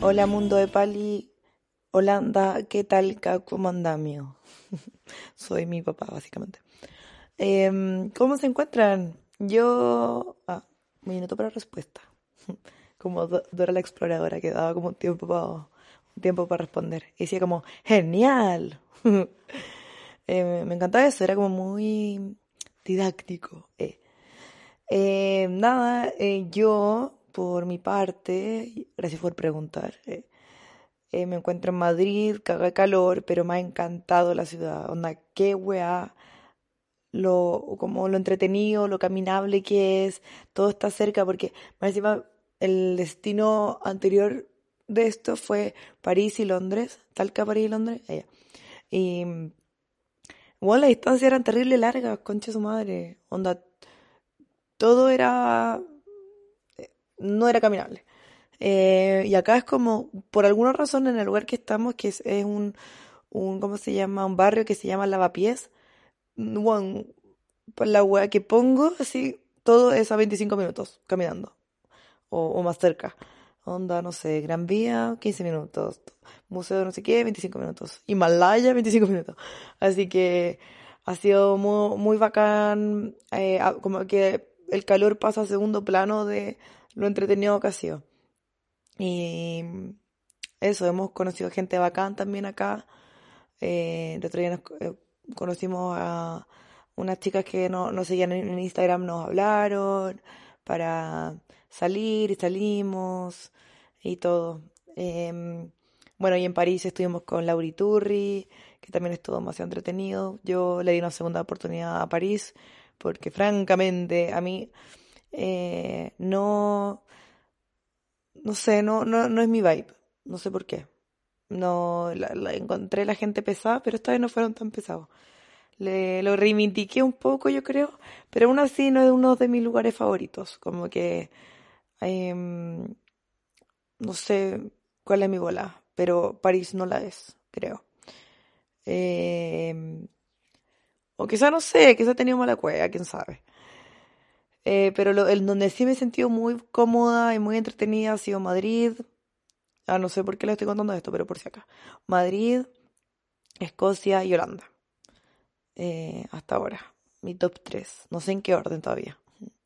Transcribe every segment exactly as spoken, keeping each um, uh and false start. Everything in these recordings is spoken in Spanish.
Hola mundo de Pali, Holanda, ¿qué tal? ca- ¿Cómo anda, amigo? Soy mi papá, básicamente. Em, ¿cómo se encuentran? Yo... Ah, un minuto para respuesta. Como Do- Dora la exploradora, que daba como un tiempo para un tiempo para responder. Y decía como, ¡genial! Eh, me encantaba eso, era como muy didáctico. eh. Eh, nada, eh, yo, por mi parte, gracias por preguntar. eh, Eh, me encuentro en Madrid, caga de calor, pero me ha encantado la ciudad. Onda, qué weá, lo, como lo entretenido, lo caminable que es, todo está cerca, porque más encima el destino anterior de esto fue París y Londres, Talca, París y Londres, allá. Y bueno, las distancias eran terrible largas, concha de su madre. Onda, todo era, no era caminable. Eh, y acá es como, por alguna razón en el lugar que estamos, que es, es un, un, ¿cómo se llama? Un barrio que se llama Lavapiés. Bueno, pues la wea que pongo, así, todo es a veinticinco minutos caminando, o, o más cerca. Onda, no sé, Gran Vía, quince minutos. Museo de no sé qué, veinticinco minutos. Himalaya, veinticinco minutos. Así que ha sido muy, muy bacán, eh, a- como que el calor pasa a segundo plano de lo entretenido que ha sido. Y eso, hemos conocido gente bacán también acá. Eh, el otro día nos co- eh, conocimos a unas chicas que no, nos seguían en, en Instagram, nos hablaron para salir y salimos y todo. Em, bueno, y en París estuvimos con Laura Iturri, que también estuvo demasiado entretenido. Yo le di una segunda oportunidad a París porque francamente a mí eh, no, no sé, no, no, no es mi vibe. No sé por qué. No, la, la- encontré la gente pesada, pero esta vez no fueron tan pesados. Le, lo reivindiqué un poco, yo creo, pero aún así no es uno de mis lugares favoritos. Como que em, no sé cuál es mi bola, pero París no la es, creo. Em, o quizá no sé, quizá he tenido mala cueva, quién sabe. Eh, pero lo, el donde sí me he sentido muy cómoda y muy entretenida ha sido Madrid. Ah, no sé por qué le estoy contando esto, pero por si acá. Madrid, Escocia y Holanda. Eh, hasta ahora. Mi top tres. No sé en qué orden todavía.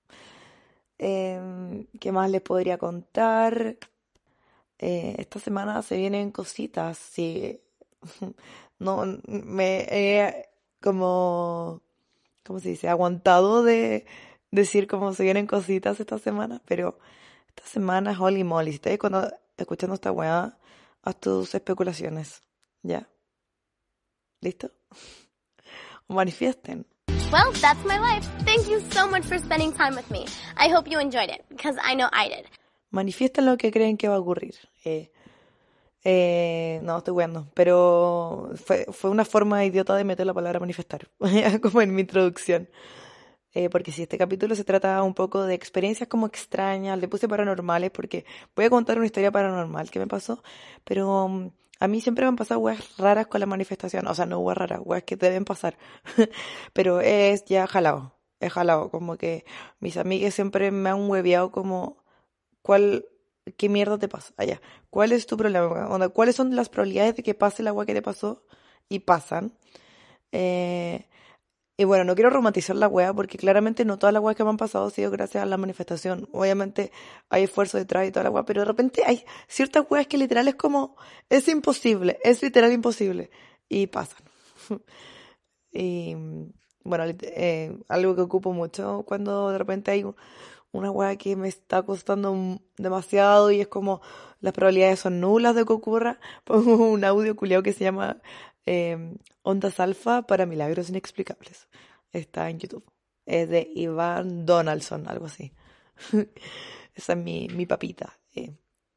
Em, ¿qué más les podría contar? Eh, esta semana se vienen cositas. Sí. No, me he como, ¿cómo se dice? Aguantado de decir cómo se vienen cositas esta semana, pero esta semana es holy moly. Si estáis cuando escuchando esta weá, haz tus especulaciones. ¿Ya? ¿Listo? O manifiesten. Well, that's my life. Thank you so much for spending time with me. I hope you enjoyed it, because I know I did. Manifiesten lo que creen que va a ocurrir. Eh, eh, no, estoy weando. Pero fue, fue una forma idiota de meter la palabra manifestar, como en mi introducción. Eh, porque si este capítulo se trata un poco de experiencias como extrañas, le puse paranormales porque voy a contar una historia paranormal que me pasó, pero um, a mí siempre me han pasado weas raras con la manifestación, o sea, no weas raras, weas que deben pasar, pero es ya jalado, es jalado, como que mis amigas siempre me han hueveado como ¿cuál, qué mierda te pasa? Allá. ¿Cuál es tu problema? Onda, ¿cuáles son las probabilidades de que pase el agua que te pasó? Y pasan. Eh, y bueno, no quiero romantizar la wea porque claramente no todas las weas que me han pasado han sido gracias a la manifestación. Obviamente hay esfuerzo detrás y toda la wea, pero de repente hay ciertas weas que literal es como, es imposible, es literal imposible. Y pasan. Y bueno, lit- eh, algo que ocupo mucho cuando de repente hay una weá que me está costando m- demasiado y es como las probabilidades son nulas de que ocurra. Pongo un audio culiao que se llama eh, Ondas Alfa para Milagros Inexplicables. Está en YouTube. Es de Iván Donaldson, algo así. Esa es mi, mi papita. eh.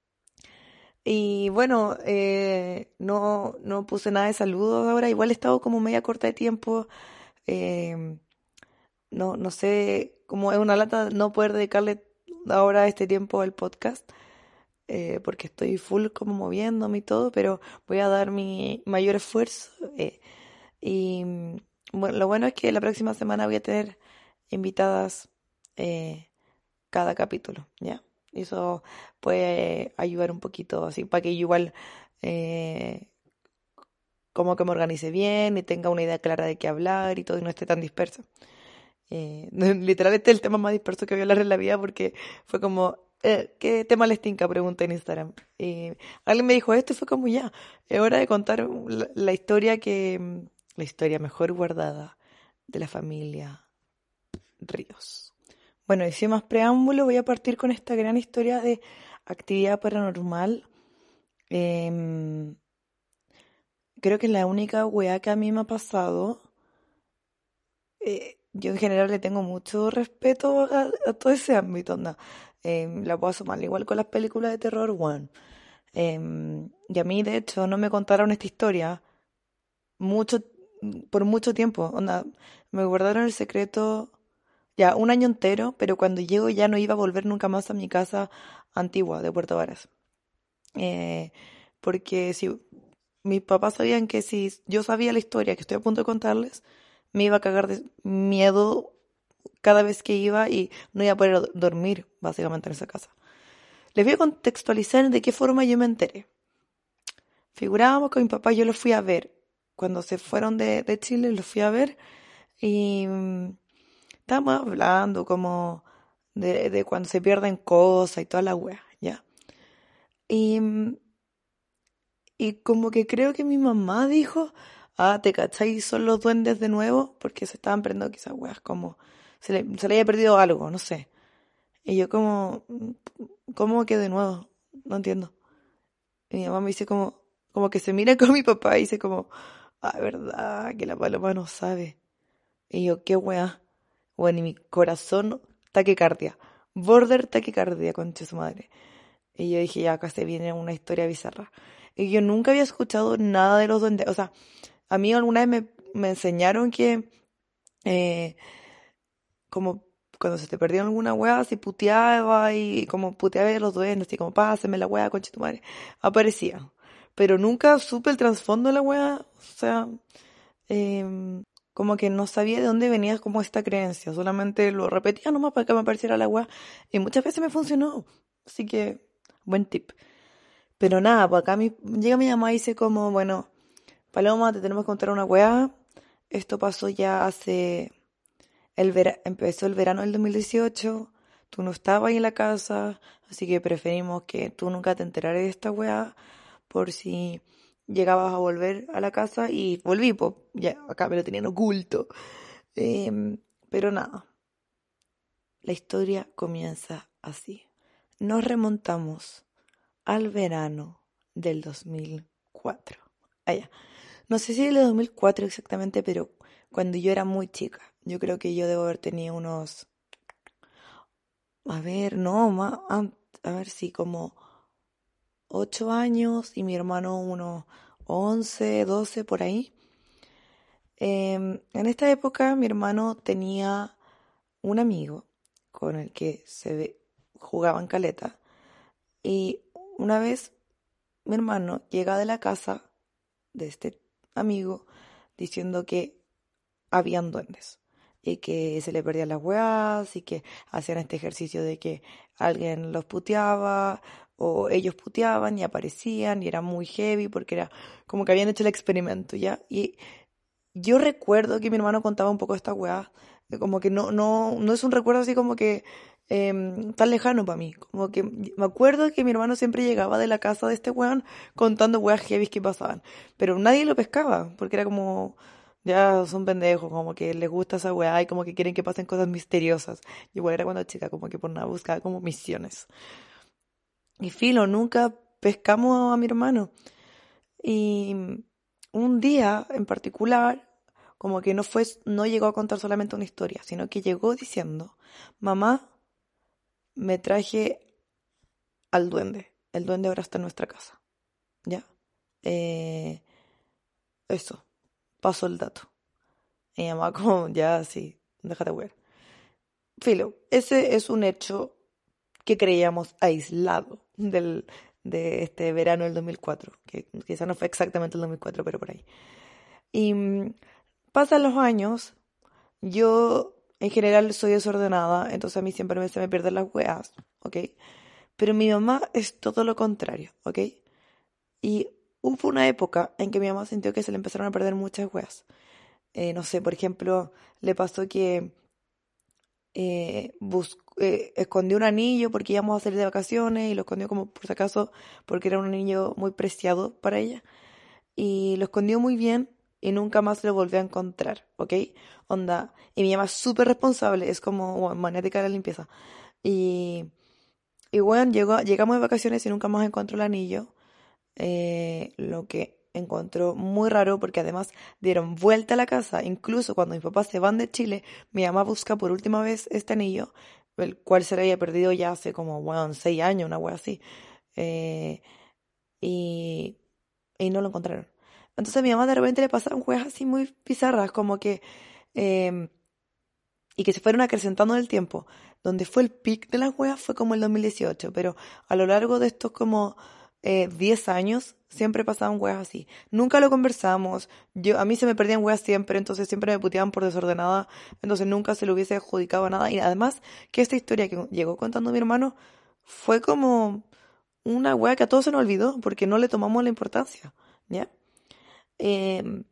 Y bueno, eh, no, no puse nada de saludos ahora. Igual he estado como media corta de tiempo. eh, no, no sé, cómo es una lata no poder dedicarle ahora este tiempo al podcast, eh, porque estoy full como moviéndome y todo, pero voy a dar mi mayor esfuerzo. eh, y mm, bueno, lo bueno es que la próxima semana voy a tener invitadas eh, cada capítulo, ¿ya? Eso puede ayudar un poquito, así, para que yo igual eh, como que me organice bien y tenga una idea clara de qué hablar y todo y no esté tan dispersa. Eh, literal, este es el tema más disperso que voy a hablar en la vida porque fue como, eh, ¿qué tema les tinca? Pregunté en Instagram. Y alguien me dijo esto y fue como ya, es hora de contar la, la historia que, la historia mejor guardada de la familia Ríos. Bueno, y sin más preámbulo, voy a partir con esta gran historia de actividad paranormal. Em, creo que es la única weá que a mí me ha pasado. Eh, yo en general le tengo mucho respeto a, a todo ese ámbito, onda. Em, la paso mal, igual con las películas de terror, one. Em, y a mí, de hecho, no me contaron esta historia mucho, por mucho tiempo, onda. Me guardaron el secreto ya un año entero, pero cuando llego ya no iba a volver nunca más a mi casa antigua de Puerto Varas. Eh, porque si mis papás sabían que si yo sabía la historia que estoy a punto de contarles, me iba a cagar de miedo cada vez que iba y no iba a poder dormir, básicamente, en esa casa. Les voy a contextualizar de qué forma yo me enteré. Figurábamos que mi papá yo los fui a ver. Cuando se fueron de, de Chile, los fui a ver y mm, estábamos hablando como de, de cuando se pierden cosas y toda la wea, ¿ya? Y, mm, y como que creo que mi mamá dijo, ah, ¿te cachai? Son los duendes de nuevo, porque se estaban prendiendo quizás weas como, se le, se le había perdido algo, no sé. Y yo como, ¿cómo que de nuevo? No entiendo. Y mi mamá me dice como, como que se mira con mi papá y dice como, ah, verdad, que la paloma no sabe. Y yo, qué wea. Bueno, y mi corazón, taquicardia. Border taquicardia, concha su madre. Y yo dije, ya, acá se viene una historia bizarra. Y yo nunca había escuchado nada de los duendes. O sea, a mí alguna vez me, me enseñaron que, eh, como cuando se te perdía alguna weá, si puteaba y como puteaba a los duendes, y como, pásame la weá, concha tu madre. Aparecía. Pero nunca supe el trasfondo de la weá. O sea, em, como que no sabía de dónde venía como esta creencia. Solamente lo repetía nomás para que me apareciera la weá. Y muchas veces me funcionó. Así que, buen tip. Pero nada, pues acá mi, llega mi mamá y dice como, bueno, Paloma, te tenemos que contar una weá. Esto pasó ya hace, el vera- empezó el verano del dos mil dieciocho. Tú no estabas ahí en la casa, así que preferimos que tú nunca te enteraras de esta weá por si llegabas a volver a la casa y volví, pues ya acá me lo tenían oculto. Em, pero nada, la historia comienza así. Nos remontamos al verano del dos mil cuatro. Allá. No sé si el dos mil cuatro exactamente, pero cuando yo era muy chica. Yo creo que yo debo haber tenido unos, a ver, no, más, a ver si como ocho años y mi hermano unos once, doce por ahí. Em, en esta época mi hermano tenía un amigo con el que se ve- jugaban caleta y una vez mi hermano llega de la casa de este amigo diciendo que habían duendes y que se le perdían las weas y que hacían este ejercicio de que alguien los puteaba o ellos puteaban y aparecían y era muy heavy porque era como que habían hecho el experimento, ¿ya? Y yo recuerdo que mi hermano contaba un poco de esta weá, de como que no, no, no es un recuerdo así como que em, tan lejano para mí. Como que me acuerdo que mi hermano siempre llegaba de la casa de este weón contando weas heavy que pasaban. Pero nadie lo pescaba, porque era como, ya son pendejos, como que les gusta esa weá y como que quieren que pasen cosas misteriosas. Y igual era cuando chica, como que por nada buscaba como misiones. Y filo, nunca pescamos a mi hermano. Y un día en particular, como que no fue, no llegó a contar solamente una historia, sino que llegó diciendo, mamá, me traje al duende. El duende ahora está en nuestra casa. ¿Ya? Eh, eso, pasó el dato. Y mi mamá como, ya, sí, déjate ver. Filo, ese es un hecho que creíamos aislado del, de este verano del dos mil cuatro, que quizá no fue exactamente el dos mil cuatro, pero por ahí. Y mm, pasan los años, yo en general soy desordenada, entonces a mí siempre me, se me pierden las weas, ¿ok? Pero mi mamá es todo lo contrario, ¿ok? Y hubo una época en que mi mamá sintió que se le empezaron a perder muchas weas. Eh, no sé, por ejemplo, le pasó que eh, bus- eh, escondió un anillo porque íbamos a salir de vacaciones y lo escondió como por si acaso porque era un anillo muy preciado para ella. Y lo escondió muy bien y nunca más lo volvió a encontrar, ¿ok? Onda, y mi mamá es súper responsable, es como bueno, maniática de la limpieza. Y, y bueno, llegó, llegamos de vacaciones y nunca más encontró el anillo, eh, lo que encontró muy raro porque además dieron vuelta a la casa, incluso cuando mis papás se van de Chile, mi mamá busca por última vez este anillo, el cual se le había perdido ya hace como, bueno, seis años, una wea así, eh, y, y no lo encontraron. Entonces a mi mamá de repente le pasaron weas así muy bizarras, como que, eh, y que se fueron acrecentando en el tiempo. Donde fue el pic de las weas fue como el dos mil dieciocho, pero a lo largo de estos como eh, diez años siempre pasaban weas así. Nunca lo conversamos, yo, a mí se me perdían weas siempre, entonces siempre me puteaban por desordenada, entonces nunca se le hubiese adjudicado a nada. Y además que esta historia que llegó contando mi hermano fue como una wea que a todos se nos olvidó porque no le tomamos la importancia, ¿ya? Em,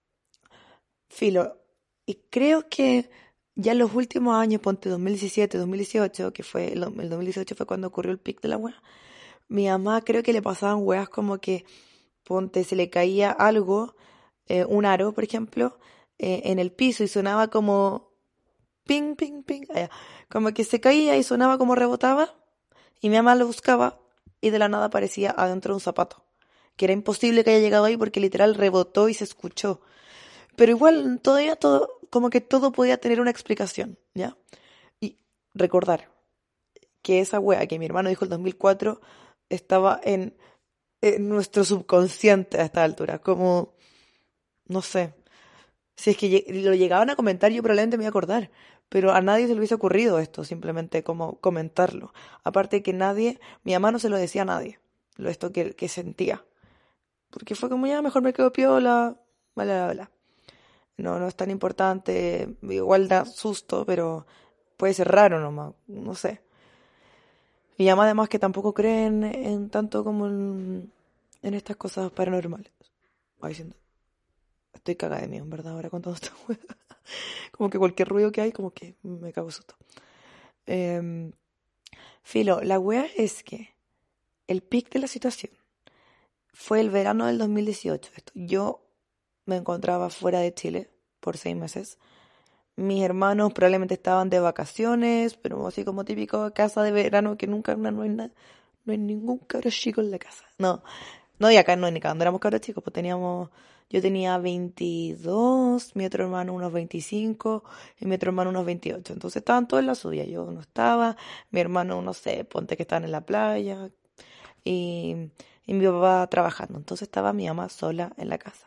Filo, y creo que ya en los últimos años, ponte dos mil diecisiete, dos mil dieciocho, que fue el, el dos mil dieciocho fue cuando ocurrió el pic de la wea, mi mamá creo que le pasaban weas como que, ponte, se le caía algo, eh, un aro, por ejemplo, eh, en el piso y sonaba como ping, ping, ping, ah, ya. Como que se caía y sonaba como rebotaba, y mi mamá lo buscaba y de la nada aparecía adentro de un zapato, que era imposible que haya llegado ahí porque literal rebotó y se escuchó. Pero igual, todavía todo, como que todo podía tener una explicación, ¿ya? Y recordar que esa wea que mi hermano dijo el dos mil cuatro estaba en, en nuestro subconsciente a esta altura, como, no sé, si es que lle- lo llegaban a comentar yo probablemente me iba a acordar, pero a nadie se le hubiese ocurrido esto, simplemente como comentarlo. Aparte que nadie, mi mamá no se lo decía a nadie, lo esto que, que sentía, porque fue como ya, mejor me quedo piola, bla, bla, bla. No, no es tan importante, igual da susto, pero puede ser raro nomás, no sé. Y además, además que tampoco creen en tanto como en, en estas cosas paranormales. Ay, siento, estoy cagada de miedo, en verdad, ahora contando esta wea. Como que cualquier ruido que hay, como que me cago de susto. Em, Filo, la wea es que el pic de la situación fue el verano del dos mil dieciocho. Esto, yo me encontraba fuera de Chile por seis meses. Mis hermanos probablemente estaban de vacaciones, pero así como típico casa de verano que nunca no, no hay nada, no hay ningún cabro chico en la casa. No, no, y acá no hay ni cuando éramos cabros chicos, pues teníamos, yo tenía veintidós, mi otro hermano unos veinticinco y mi otro hermano unos veintiocho. Entonces estaban todos en la suya, yo no estaba, mi hermano, no sé, ponte que estaban en la playa y, y mi papá trabajando. Entonces estaba mi mamá sola en la casa.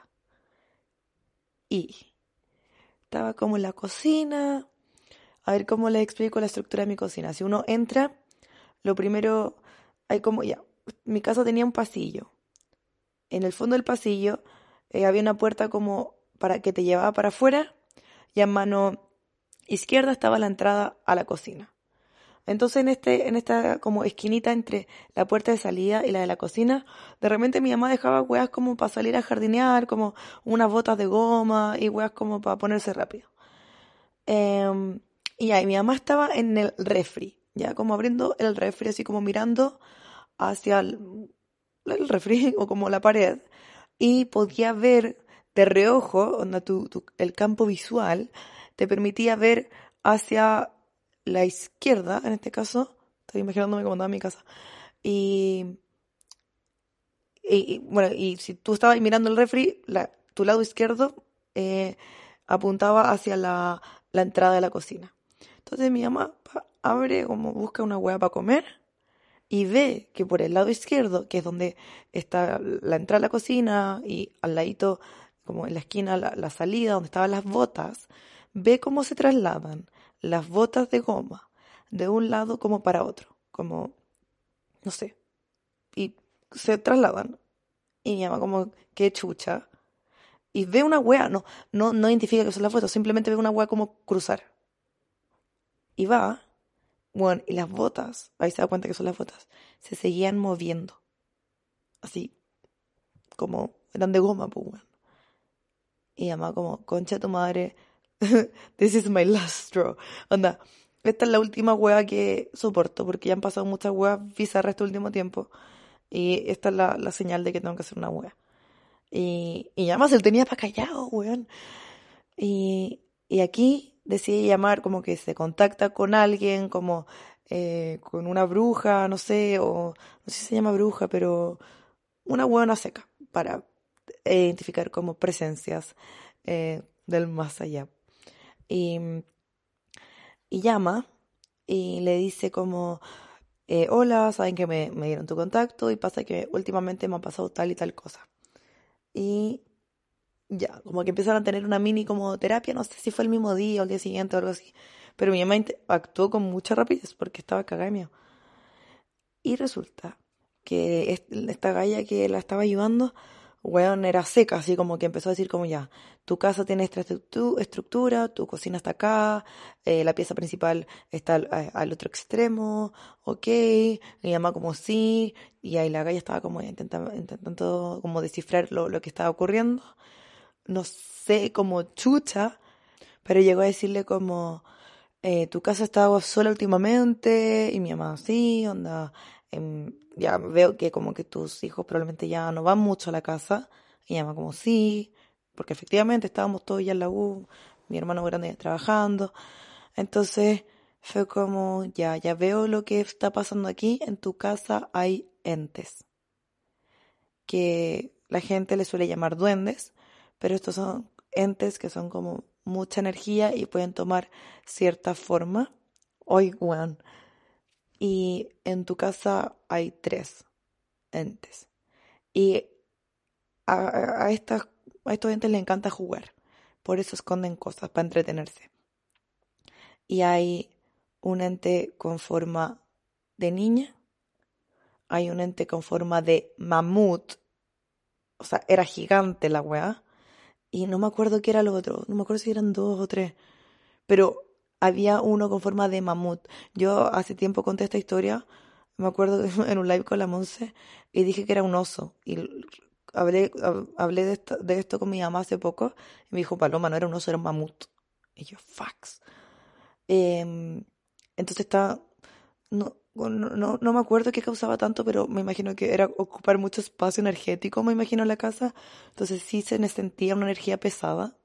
Y estaba como en la cocina. A ver cómo les explico la estructura de mi cocina. Si uno entra, lo primero, hay como ya, mi casa tenía un pasillo. En el fondo del pasillo eh, había una puerta como para que te llevaba para afuera y a mano izquierda estaba la entrada a la cocina. Entonces en este, en esta como esquinita entre la puerta de salida y la de la cocina, de repente mi mamá dejaba weas como para salir a jardinear, como unas botas de goma y weas como para ponerse rápido. Em, y ahí mi mamá estaba en el refri, ya como abriendo el refri, así como mirando hacia el, el refri o como la pared, y podía ver de reojo, onda tu, tu- el campo visual te permitía ver hacia la izquierda, en este caso, estoy imaginándome cómo andaba mi casa, y, y- y, bueno, y si tú estabas mirando el refri, la- tu lado izquierdo eh, apuntaba hacia la, la entrada de la cocina. Entonces mi mamá pa, abre como busca una hueá para comer y ve que por el lado izquierdo, que es donde está la entrada a la cocina y al ladito, como en la esquina, la, la salida, donde estaban las botas, ve cómo se trasladan las botas de goma de un lado como para otro, como, no sé, y se trasladan. Y mi mamá como, qué chucha. Y ve una wea, no, no, no identifica que son las fotos, simplemente ve una wea como cruzar. Y va Bueno, y las botas, ahí se da cuenta que son las botas, se seguían moviendo. Así, como eran de goma, pues, weón. Y mamá como, concha de tu madre, this is my last straw. Onda, esta es la última wea que soporto, porque ya han pasado muchas weas bizarras este último tiempo. Y esta es la, la señal de que tengo que hacer una wea. Y, y además él tenía para callado, weón. Y, y aquí decide llamar, como que se contacta con alguien, como eh, con una bruja, no sé, o no sé si se llama bruja, pero una hueona seca, para identificar como presencias eh, del más allá. Y, y llama y le dice como, eh, hola, saben que me, me dieron tu contacto y pasa que últimamente me ha pasado tal y tal cosa. Y ya, como que empezaron a tener una mini como terapia, no sé si fue el mismo día o el día siguiente o algo así. Pero mi mamá int- actuó con mucha rapidez porque estaba cagada de miedo. Y resulta que est- esta galla que la estaba ayudando, weón, era seca, así como que empezó a decir como ya, tu casa tiene esta estructu- estructura, tu cocina está acá, eh, la pieza principal está al, a- al otro extremo, ok, mi mamá como sí, y ahí la galla estaba como intentando, intentando como descifrar lo, lo que estaba ocurriendo, no sé, como chucha, pero llegó a decirle como, eh, tu casa estaba sola últimamente, y mi mamá, sí, onda, em, ya veo que como que tus hijos probablemente ya no van mucho a la casa, y mi mamá como, sí, porque efectivamente estábamos todos ya en la U, mi hermano grande ya trabajando, entonces fue como, ya, ya veo lo que está pasando aquí, en tu casa hay entes, que la gente le suele llamar duendes, pero estos son entes que son como mucha energía y pueden tomar cierta forma. Hoy, weón. Y en tu casa hay tres entes. Y a, a, a estas, a estos entes les encanta jugar. Por eso esconden cosas, para entretenerse. Y hay un ente con forma de niña. Hay un ente con forma de mamut. O sea, era gigante la weá. Y no me acuerdo qué era lo otro. No me acuerdo si eran dos o tres. Pero había uno con forma de mamut. Yo hace tiempo conté esta historia. Me acuerdo en un live con la Monse. Y dije que era un oso. Y l- hablé, hab- hablé de esto, de esto con mi mamá hace poco. Y me dijo, Paloma, no era un oso, era un mamut. Y yo, fax. Em, entonces está. No, no, no, no me acuerdo qué causaba tanto, pero me imagino que era ocupar mucho espacio energético, me imagino, en la casa. Entonces sí se me sentía una energía pesada.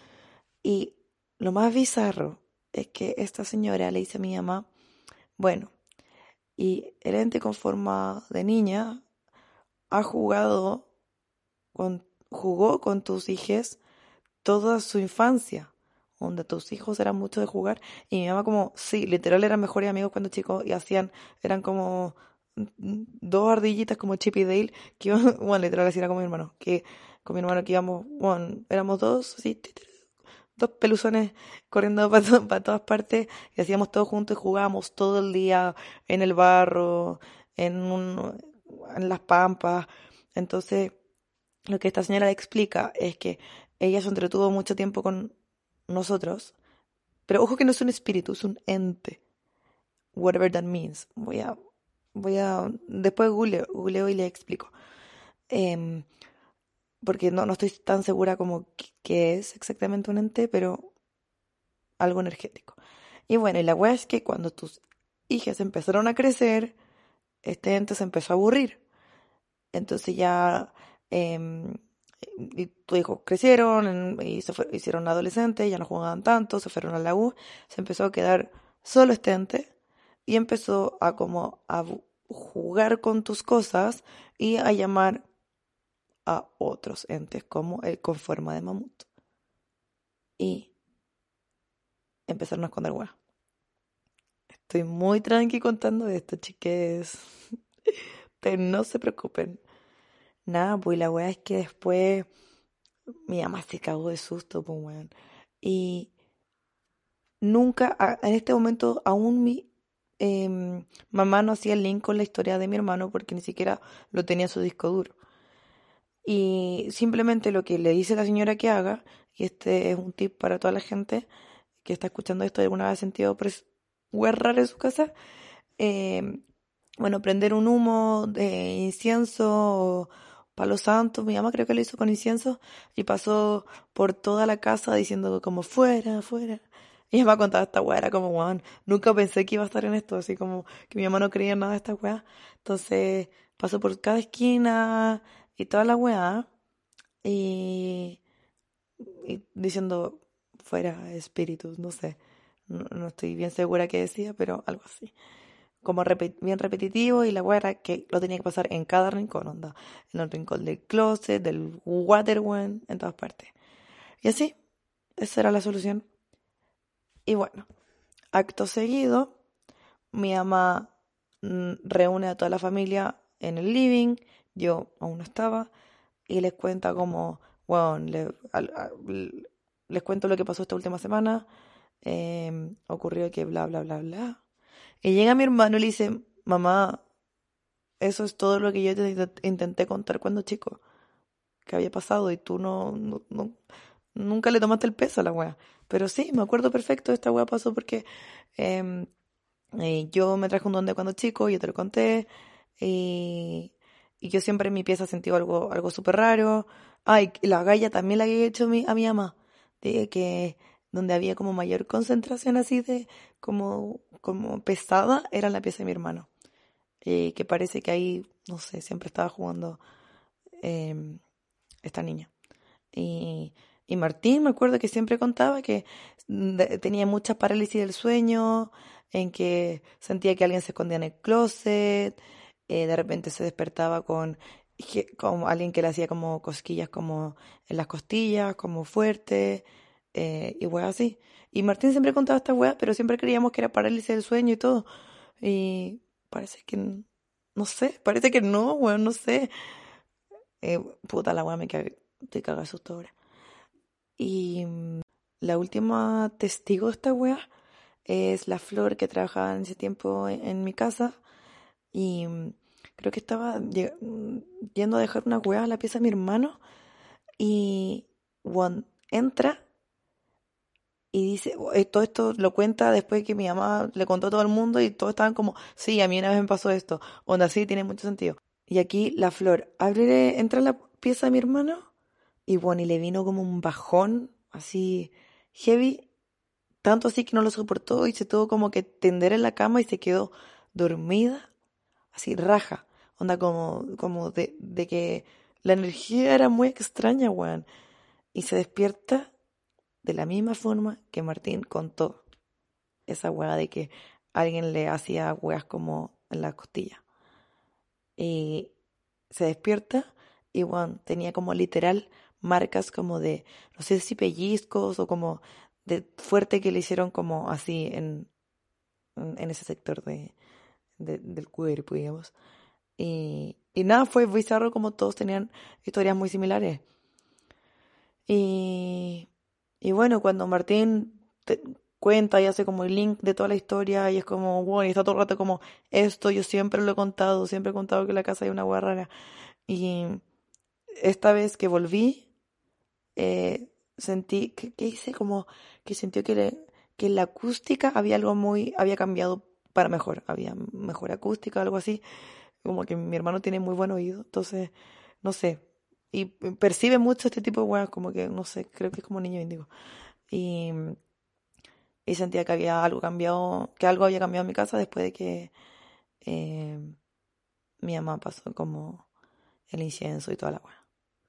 Y lo más bizarro es que esta señora le dice a mi mamá, bueno, y el ente con forma de niña ha jugado con, jugó con tus hijos toda su infancia, donde tus hijos eran mucho de jugar, y mi mamá como, sí, literal eran mejores amigos cuando chicos y hacían, eran como mm, dos ardillitas como Chip y Dale, que iban, bueno, literal así era con mi hermano, que con mi hermano que íbamos, bueno, éramos dos, así, ti, ti, dos peluzones corriendo para, to- para todas partes, y hacíamos todo juntos y jugábamos todo el día en el barro, en un, en las pampas, entonces lo que esta señora le explica es que ella se entretuvo mucho tiempo con nosotros, pero ojo que no es un espíritu, es un ente, whatever that means. Voy a, voy a, después googleo, googleo y le explico. Em, porque no, no estoy tan segura como qué qué es exactamente un ente, pero algo energético. Y bueno, y la weá es que cuando tus hijas empezaron a crecer, este ente se empezó a aburrir. Entonces ya em, y tus hijos crecieron y se fue- hicieron adolescentes, ya no jugaban tanto, se fueron a la U, se empezó a quedar solo este ente y empezó a como a bu- jugar con tus cosas y a llamar a otros entes como el con forma de mamut. Y empezaron a esconder hueá. Estoy muy tranqui contando esto, chiques. Pero no se preocupen. Nada, pues la weá es que después mi mamá se cagó de susto, pues weón. Y nunca, a- en este momento, aún mi em, mamá no hacía el link con la historia de mi hermano porque ni siquiera lo tenía en su disco duro. Y simplemente lo que le dice la señora que haga, y este es un tip para toda la gente que está escuchando esto y alguna vez ha sentido pres- weas raras en su casa. Eh, bueno, prender un humo de incienso o palo santo, mi mamá creo que lo hizo con incienso y pasó por toda la casa diciendo como fuera, fuera. Y mi mamá contaba esta wea, era como, weón, nunca pensé que iba a estar en esto, así como que mi mamá no creía en nada de esta wea. Entonces pasó por cada esquina y toda la wea y, y diciendo fuera espíritus, no sé, no, no estoy bien segura qué decía, pero algo así como repe- bien repetitivo y la weá era que lo tenía que pasar en cada rincón, onda, en el rincón del closet, del waterwen, en todas partes. Y así, esa era la solución. Y bueno, acto seguido, mi mamá mm, reúne a toda la familia en el living, yo aún no estaba, y les cuenta como, bueno, le- al- al- les cuento lo que pasó esta última semana, eh, ocurrió que bla, bla, bla, bla. Y llega mi hermano y le dice, mamá, eso es todo lo que yo te int- intenté contar cuando chico, que había pasado y tú no, no- no- nunca le tomaste el peso a la wea. Pero sí, me acuerdo perfecto, esta wea pasó porque em, eh, yo me traje un don de cuando chico, yo te lo conté, y, y yo siempre en mi pieza sentí algo, algo súper raro. Ay, la galla también la había hecho mi, a mi mamá, de que donde había como mayor concentración así de como, como pesada, era en la pieza de mi hermano. Eh, que parece que ahí, no sé, siempre estaba jugando em, esta niña. Y, y Martín, me acuerdo que siempre contaba que de- tenía mucha parálisis del sueño, en que sentía que alguien se escondía en el closet, eh, de repente se despertaba con, je- como alguien que le hacía como cosquillas como en las costillas, como fuerte, eh, y weas así. Y Martín siempre contaba estas weas, pero siempre creíamos que era parálisis del sueño y todo. Y parece que, n- no sé, parece que no, weón, no sé. Eh, puta la wea, me cagué, estoy cagada de susto ahora. Y mm, la última testigo de esta wea es la Flor que trabajaba en ese tiempo en, en mi casa. Y mm, creo que estaba lle- mm, yendo a dejar una wea a la pieza de mi hermano. Y Juan entra y dice, eh, todo esto lo cuenta después que mi mamá le contó a todo el mundo y todos estaban como, sí, a mí una vez me pasó esto. Onda, sí, tiene mucho sentido. Y aquí la Flor abre, entra a la pieza de mi hermano y bueno, y le vino como un bajón así heavy, tanto así que no lo soportó y se tuvo como que tender en la cama y se quedó dormida, así raja. Onda como, como de, de que la energía era muy extraña, weón. Y se despierta de la misma forma que Martín contó esa weá de que alguien le hacía weas como en la costilla. Y se despierta y bueno, tenía como literal marcas como de, no sé si pellizcos o como de fuerte que le hicieron como así en, en ese sector de, de- del cuerpo, digamos. Y, y nada, fue bizarro como todos tenían historias muy similares. Y, y bueno, cuando Martín te cuenta y hace como el link de toda la historia y es como, bueno, y está todo el rato como, esto yo siempre lo he contado, siempre he contado que en la casa hay una hueá rara. Y esta vez que volví, eh, sentí, que, que hice como que sintió que, le- que la acústica había algo muy, había cambiado para mejor, había mejor acústica, algo así, como que mi hermano tiene muy buen oído, entonces, no sé, y percibe mucho este tipo de weas, como que, no sé, creo que es como niño índigo, y, y sentía que había algo cambiado, que algo había cambiado en mi casa después de que eh, mi mamá pasó como el incienso y toda la wea.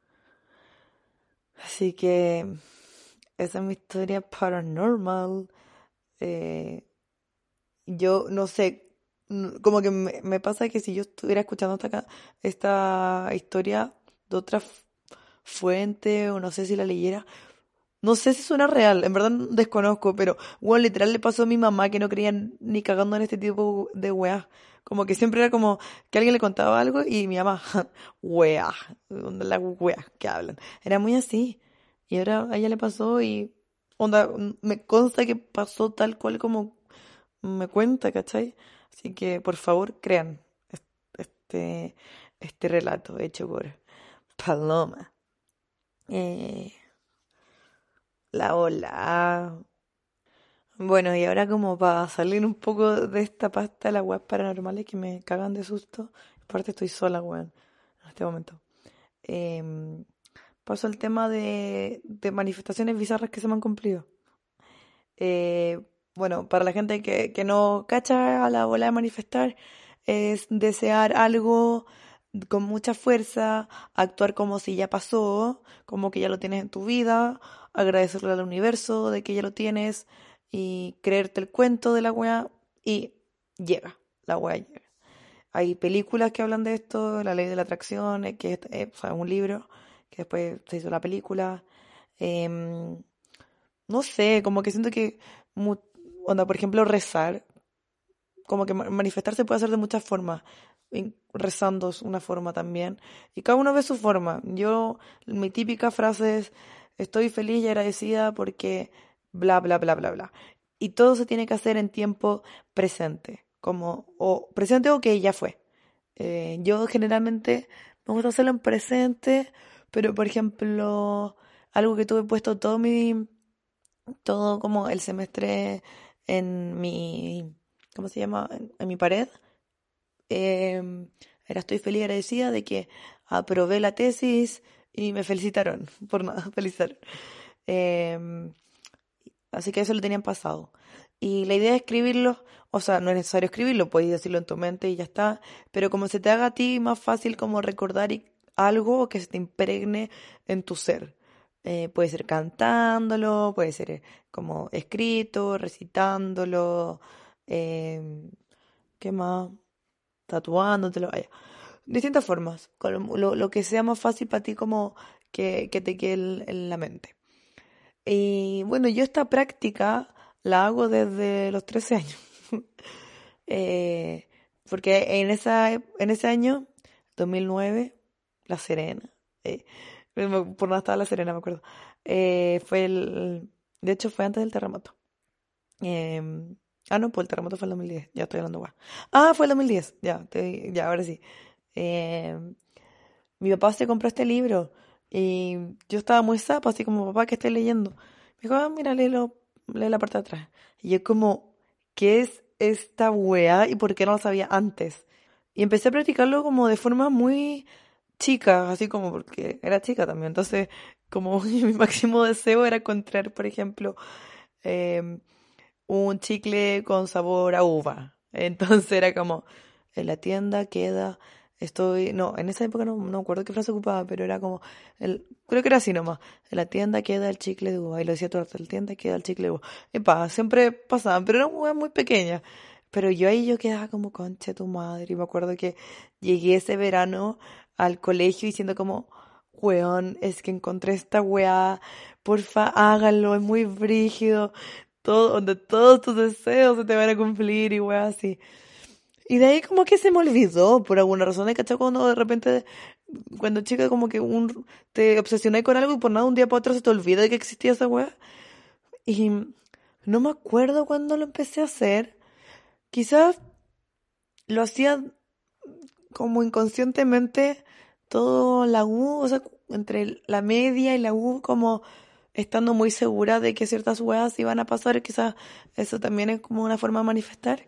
Así que esa es mi historia paranormal. Eh, yo no sé, n- como que me, me pasa que si yo estuviera escuchando esta, ca- esta historia de otra f- fuente o no sé si la leyera, no sé si suena real, en verdad desconozco, pero bueno, literal le pasó a mi mamá que no creía ni cagando en este tipo de weas. Como que siempre era como que alguien le contaba algo y mi mamá, wea, ¿dónde las weas que hablan? Era muy así. Y ahora a ella le pasó y onda, mm, me consta que pasó tal cual como me cuenta, ¿cachai? Así que por favor crean es- este, este relato hecho por Paloma. Eh, la ola. Bueno, y ahora como para salir un poco de esta pasta de las weas paranormales que me cagan de susto. Aparte estoy sola, weón, en este momento. Em, Paso al tema de, de manifestaciones bizarras que se me han cumplido. Eh, bueno, para la gente que, que no cacha a la bola de manifestar, es desear algo con mucha fuerza, actuar como si ya pasó, como que ya lo tienes en tu vida, agradecerle al universo de que ya lo tienes y creerte el cuento de la wea y llega, la wea llega. Hay películas que hablan de esto, La Ley de la Atracción, eh, que es eh, o sea, un libro que después se hizo la película. Em, no sé, como que siento que, mu- onda, por ejemplo, rezar, como que ma- manifestarse puede hacer de muchas formas. in- Rezando es una forma también. Y cada uno ve su forma. Yo, mi típica frase es, estoy feliz y agradecida porque bla, bla, bla, bla, bla. Y todo se tiene que hacer en tiempo presente. Como, o presente o que ya fue. Eh, yo generalmente me gusta hacerlo en presente, pero por ejemplo, algo que tuve puesto todo mi todo como el semestre en mi, ¿cómo se llama? En, en mi pared. Em, Era estoy feliz y agradecida de que aprobé la tesis y me felicitaron, por nada, felicitaron. Em, Así que eso lo tenían pasado. Y la idea de escribirlo, o sea, no es necesario escribirlo, puedes decirlo en tu mente y ya está, pero como se te haga a ti más fácil como recordar y- algo que se te impregne en tu ser. Eh, puede ser cantándolo, puede ser eh, como escrito, recitándolo, em, ¿qué más? Tatuándotelo, vaya. Distintas formas, con lo, lo que sea más fácil para ti como que, que te quede en en la mente. Y bueno, yo esta práctica la hago desde los trece años. Eh, Porque en esa, ep- en ese año, dos mil nueve, La Serena, eh, me- por nada estaba La Serena, me acuerdo. Eh, fue el, de hecho fue antes del terremoto. Em, ah, no, pues el terremoto fue el dos mil diez, ya estoy hablando guay. Ah, fue el dos mil diez, ya, estoy- ya, ahora sí. Em, Mi papá se compró este libro y yo estaba muy zapa, así como, papá, ¿qué estoy leyendo? Me dijo, ah, mira, léelo, lee la parte de atrás. Y yo como, ¿qué es esta weá y por qué no lo sabía antes? Y empecé a practicarlo como de forma muy chica, así como porque era chica también. Entonces, como mi máximo deseo era encontrar, por ejemplo, em, un chicle con sabor a uva. Entonces era como, en la tienda queda, estoy, no, en esa época no, no me acuerdo qué frase ocupaba, pero era como, el, creo que era así nomás, en la tienda queda el chicle de uva, y lo decía todo el rato, en la tienda queda el chicle de uva. Y pa, siempre pasaban, pero eran huevas muy pequeñas. Pero yo ahí yo quedaba como, concha de tu madre, y me acuerdo que llegué ese verano al colegio diciendo como, weón, es que encontré esta weá, porfa, háganlo, es muy brígido todo, donde todos tus deseos se te van a cumplir y weá así. Y de ahí como que se me olvidó, por alguna razón, ¿cachai? Cuando de repente, cuando chica como que un, te obsesioné con algo y por nada un día para otro se te olvida de que existía esa weá. Y no me acuerdo cuándo lo empecé a hacer. Quizás lo hacía como inconscientemente todo la U, o sea, entre la media y la U, como estando muy segura de que ciertas weas iban a pasar, quizás eso también es como una forma de manifestar.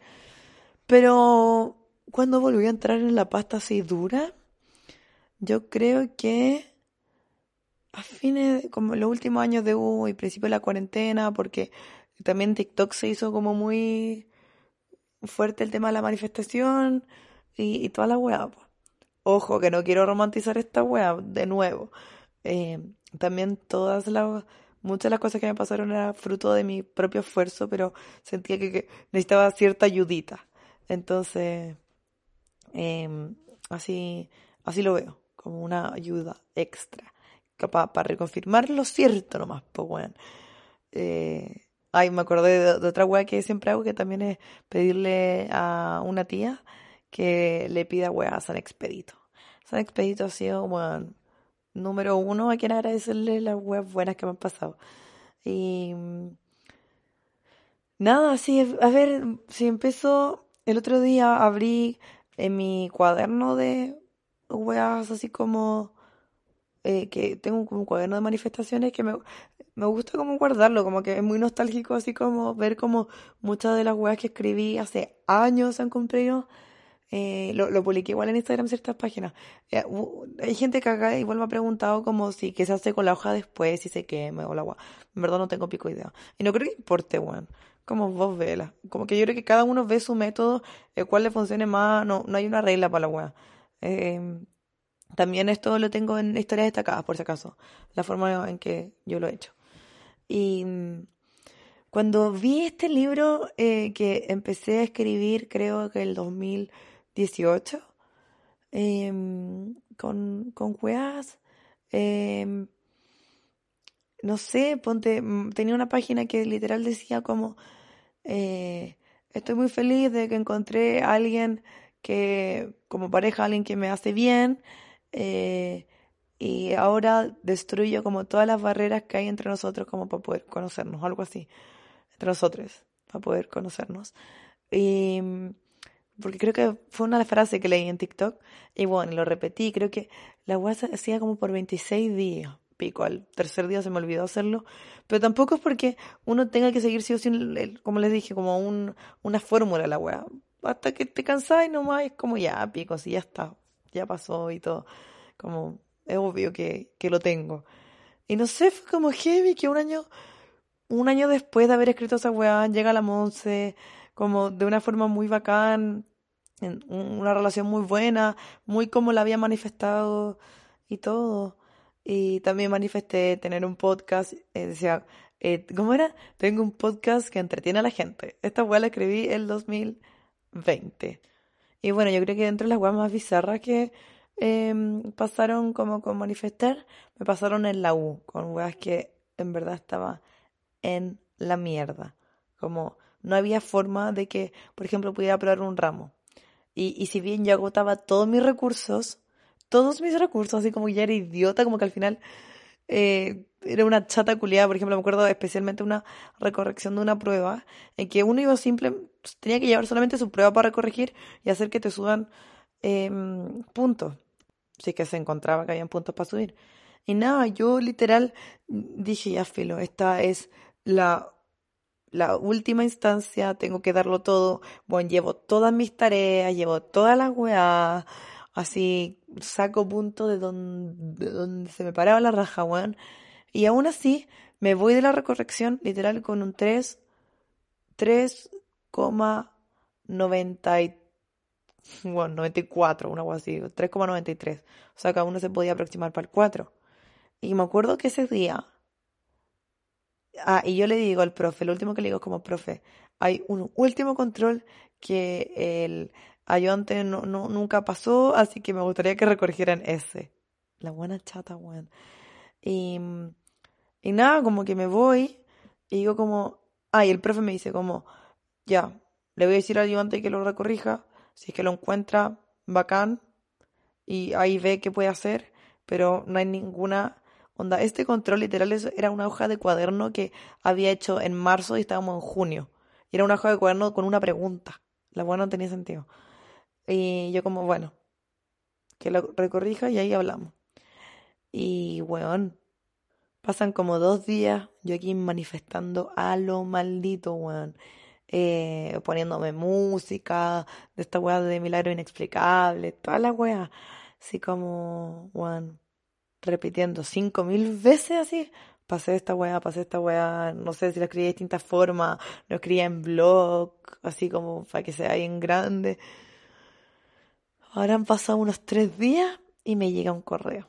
Pero cuando volví a entrar en la pasta así dura, yo creo que a fines, como en los últimos años de U y principio de la cuarentena, porque también TikTok se hizo como muy fuerte el tema de la manifestación y, y toda la weá, po. Ojo, que no quiero romantizar esta weá de nuevo. Eh, También todas las, muchas de las cosas que me pasaron era fruto de mi propio esfuerzo, pero sentía que, que necesitaba cierta ayudita. Entonces, em, así, así lo veo, como una ayuda extra. Capaz para reconfirmar lo cierto nomás, pues bueno. Eh, ay, me acordé de, de otra weá que siempre hago, que también es pedirle a una tía que le pida weá a San Expedito. San Expedito ha sido como número uno a quien agradecerle las weas buenas que me han pasado. Y mm, nada, sí, a ver, si empezó el otro día, abrí en mi cuaderno de weas así como eh, que tengo como un cuaderno de manifestaciones que me, me gusta como guardarlo, como que es muy nostálgico, así como ver como muchas de las weas que escribí hace años se han cumplido. Eh, lo, lo publiqué igual en Instagram ciertas páginas. Eh, hu- hay gente que acá igual me ha preguntado como si qué se hace con la hoja después, si se quema o la agua. En verdad no tengo pico idea. Y no creo que importe, weón. Como vos vela. Como que yo creo que cada uno ve su método, el cual le funcione más. No, no hay una regla para la weá. Eh, También esto lo tengo en historias destacadas, por si acaso. La forma en que yo lo he hecho. Y mm, cuando vi este libro eh, que empecé a escribir, creo que el dos mil dieciocho, em, con, con weas, em, no sé, ponte, mm, tenía una página que literal decía como, eh, estoy muy feliz de que encontré a alguien que, como pareja, alguien que me hace bien, eh, y ahora destruyo como todas las barreras que hay entre nosotros como para poder conocernos, algo así, entre nosotros, para poder conocernos. Y mm, porque creo que fue una de las frases que leí en TikTok. Y bueno, lo repetí. Creo que la weá se hacía como por veintiséis días. Pico, al tercer día se me olvidó hacerlo. Pero tampoco es porque uno tenga que seguir sí o sí, el- el- como les dije, como un, una fórmula la weá. Hasta que te cansáis nomás, es como ya, pico, sí, ya está. Ya pasó y todo. Como, es obvio que, que lo tengo. Y no sé, fue como heavy que un año un año después de haber escrito esa weá, llega la Monse, como de una forma muy bacán, en un- una relación muy buena, muy como la había manifestado y todo. Y también manifesté tener un podcast, eh, decía, eh, ¿cómo era? Tengo un podcast que entretiene a la gente. Esta weá la escribí el dos mil veinte. Y bueno, yo creo que dentro de las weas más bizarras que em, pasaron como con manifestar, me pasaron en la U, con weas que en verdad estaba en la mierda. Como no había forma de que, por ejemplo, pudiera aprobar un ramo. Y, y si bien yo agotaba todos mis recursos, todos mis recursos, así como ya era idiota, como que al final eh, era una chata culiada. Por ejemplo, me acuerdo especialmente una recorrección de una prueba en que uno iba simple, tenía que llevar solamente su prueba para corregir y hacer que te suban em, puntos. Si que se encontraba que habían puntos para subir. Y nada, yo literal dije, ya filo, esta es la, la última instancia, tengo que darlo todo. Bueno, llevo todas mis tareas, llevo todas las weas, así saco puntos de donde, de donde se me paraba la raja, weón. Y aún así, me voy de la recorrección literal con un tres tres coma noventa y bueno, noventa y cuatro, una cosa así, tres coma noventa y tres. O sea, cada uno se podía aproximar para el cuatro. Y me acuerdo que ese día, ah, y yo le digo al profe, lo último que le digo es como, profe, hay un último control que el ayudante no, no, nunca pasó, así que me gustaría que recorrigieran ese. La buena chata, weón. Y, y nada, como que me voy y digo como, ah, y el profe me dice como, ya, le voy a decir al ayudante que lo recorrija, si es que lo encuentra, bacán, y ahí ve qué puede hacer, pero no hay ninguna onda. Este control literal es- era una hoja de cuaderno que había hecho en marzo y estábamos en junio. Y era una hoja de cuaderno con una pregunta. La buena no tenía sentido. Y yo como, bueno, que lo recorrija y ahí hablamos. Y, weón, pasan como dos días yo aquí manifestando a lo maldito, weón. Eh, poniéndome música, de esta weá de milagro inexplicable, toda la weá. Así como, weón, repitiendo cinco mil veces así. Pasé esta weá, pasé esta weá, no sé si lo escribí de distintas formas, lo escribía en blog, así como para que sea bien grande. Ahora han pasado unos tres días y me llega un correo.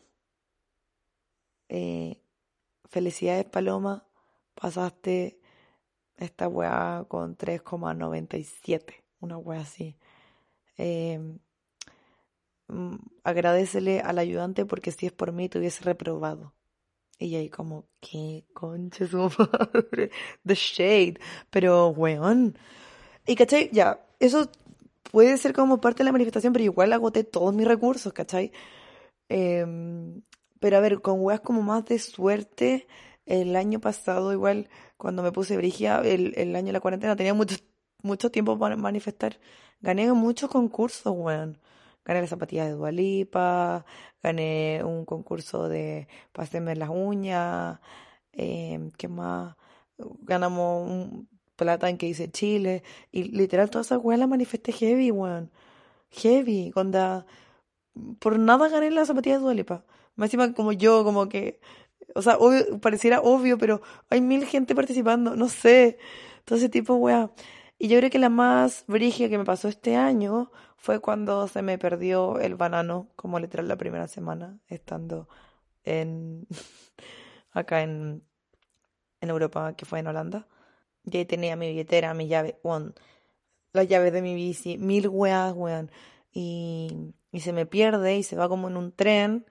Eh, Felicidades Paloma, pasaste esta weá con tres coma noventa y siete, una weá así. Eh, mm, Agradecele al ayudante porque si es por mí te hubiese reprobado. Y ahí como, ¿qué concha su madre? The shade. Pero, weón. Y, ¿cachai? Ya, eso puede ser como parte de la manifestación, pero igual agoté todos mis recursos, ¿cachai? Em, pero a ver, con weas como más de suerte, el año pasado igual, cuando me puse brigia, el, el año de la cuarentena, tenía mucho, mucho tiempo para manifestar. Gané muchos concursos, weón. gané las zapatillas de Dua Lipa, gané un concurso de para hacerme las uñas, eh, ¿qué más? Ganamos un plata en que dice Chile, y literal todas esas weas las manifesté heavy, weón. Heavy, onda, por nada gané las zapatillas de Dua Lipa. Más encima como yo, como que, o sea, obvio, pareciera obvio, pero hay mil gente participando, no sé, todo ese tipo de weas. Y yo creo que la más brígida que me pasó este año fue cuando se me perdió el banano, como literal la primera semana, estando en acá en, en Europa, que fue en Holanda. Y ahí tenía mi billetera, mi llave, weón, las llaves de mi bici, mil weas, weón. Y, y se me pierde y se va como en un tren.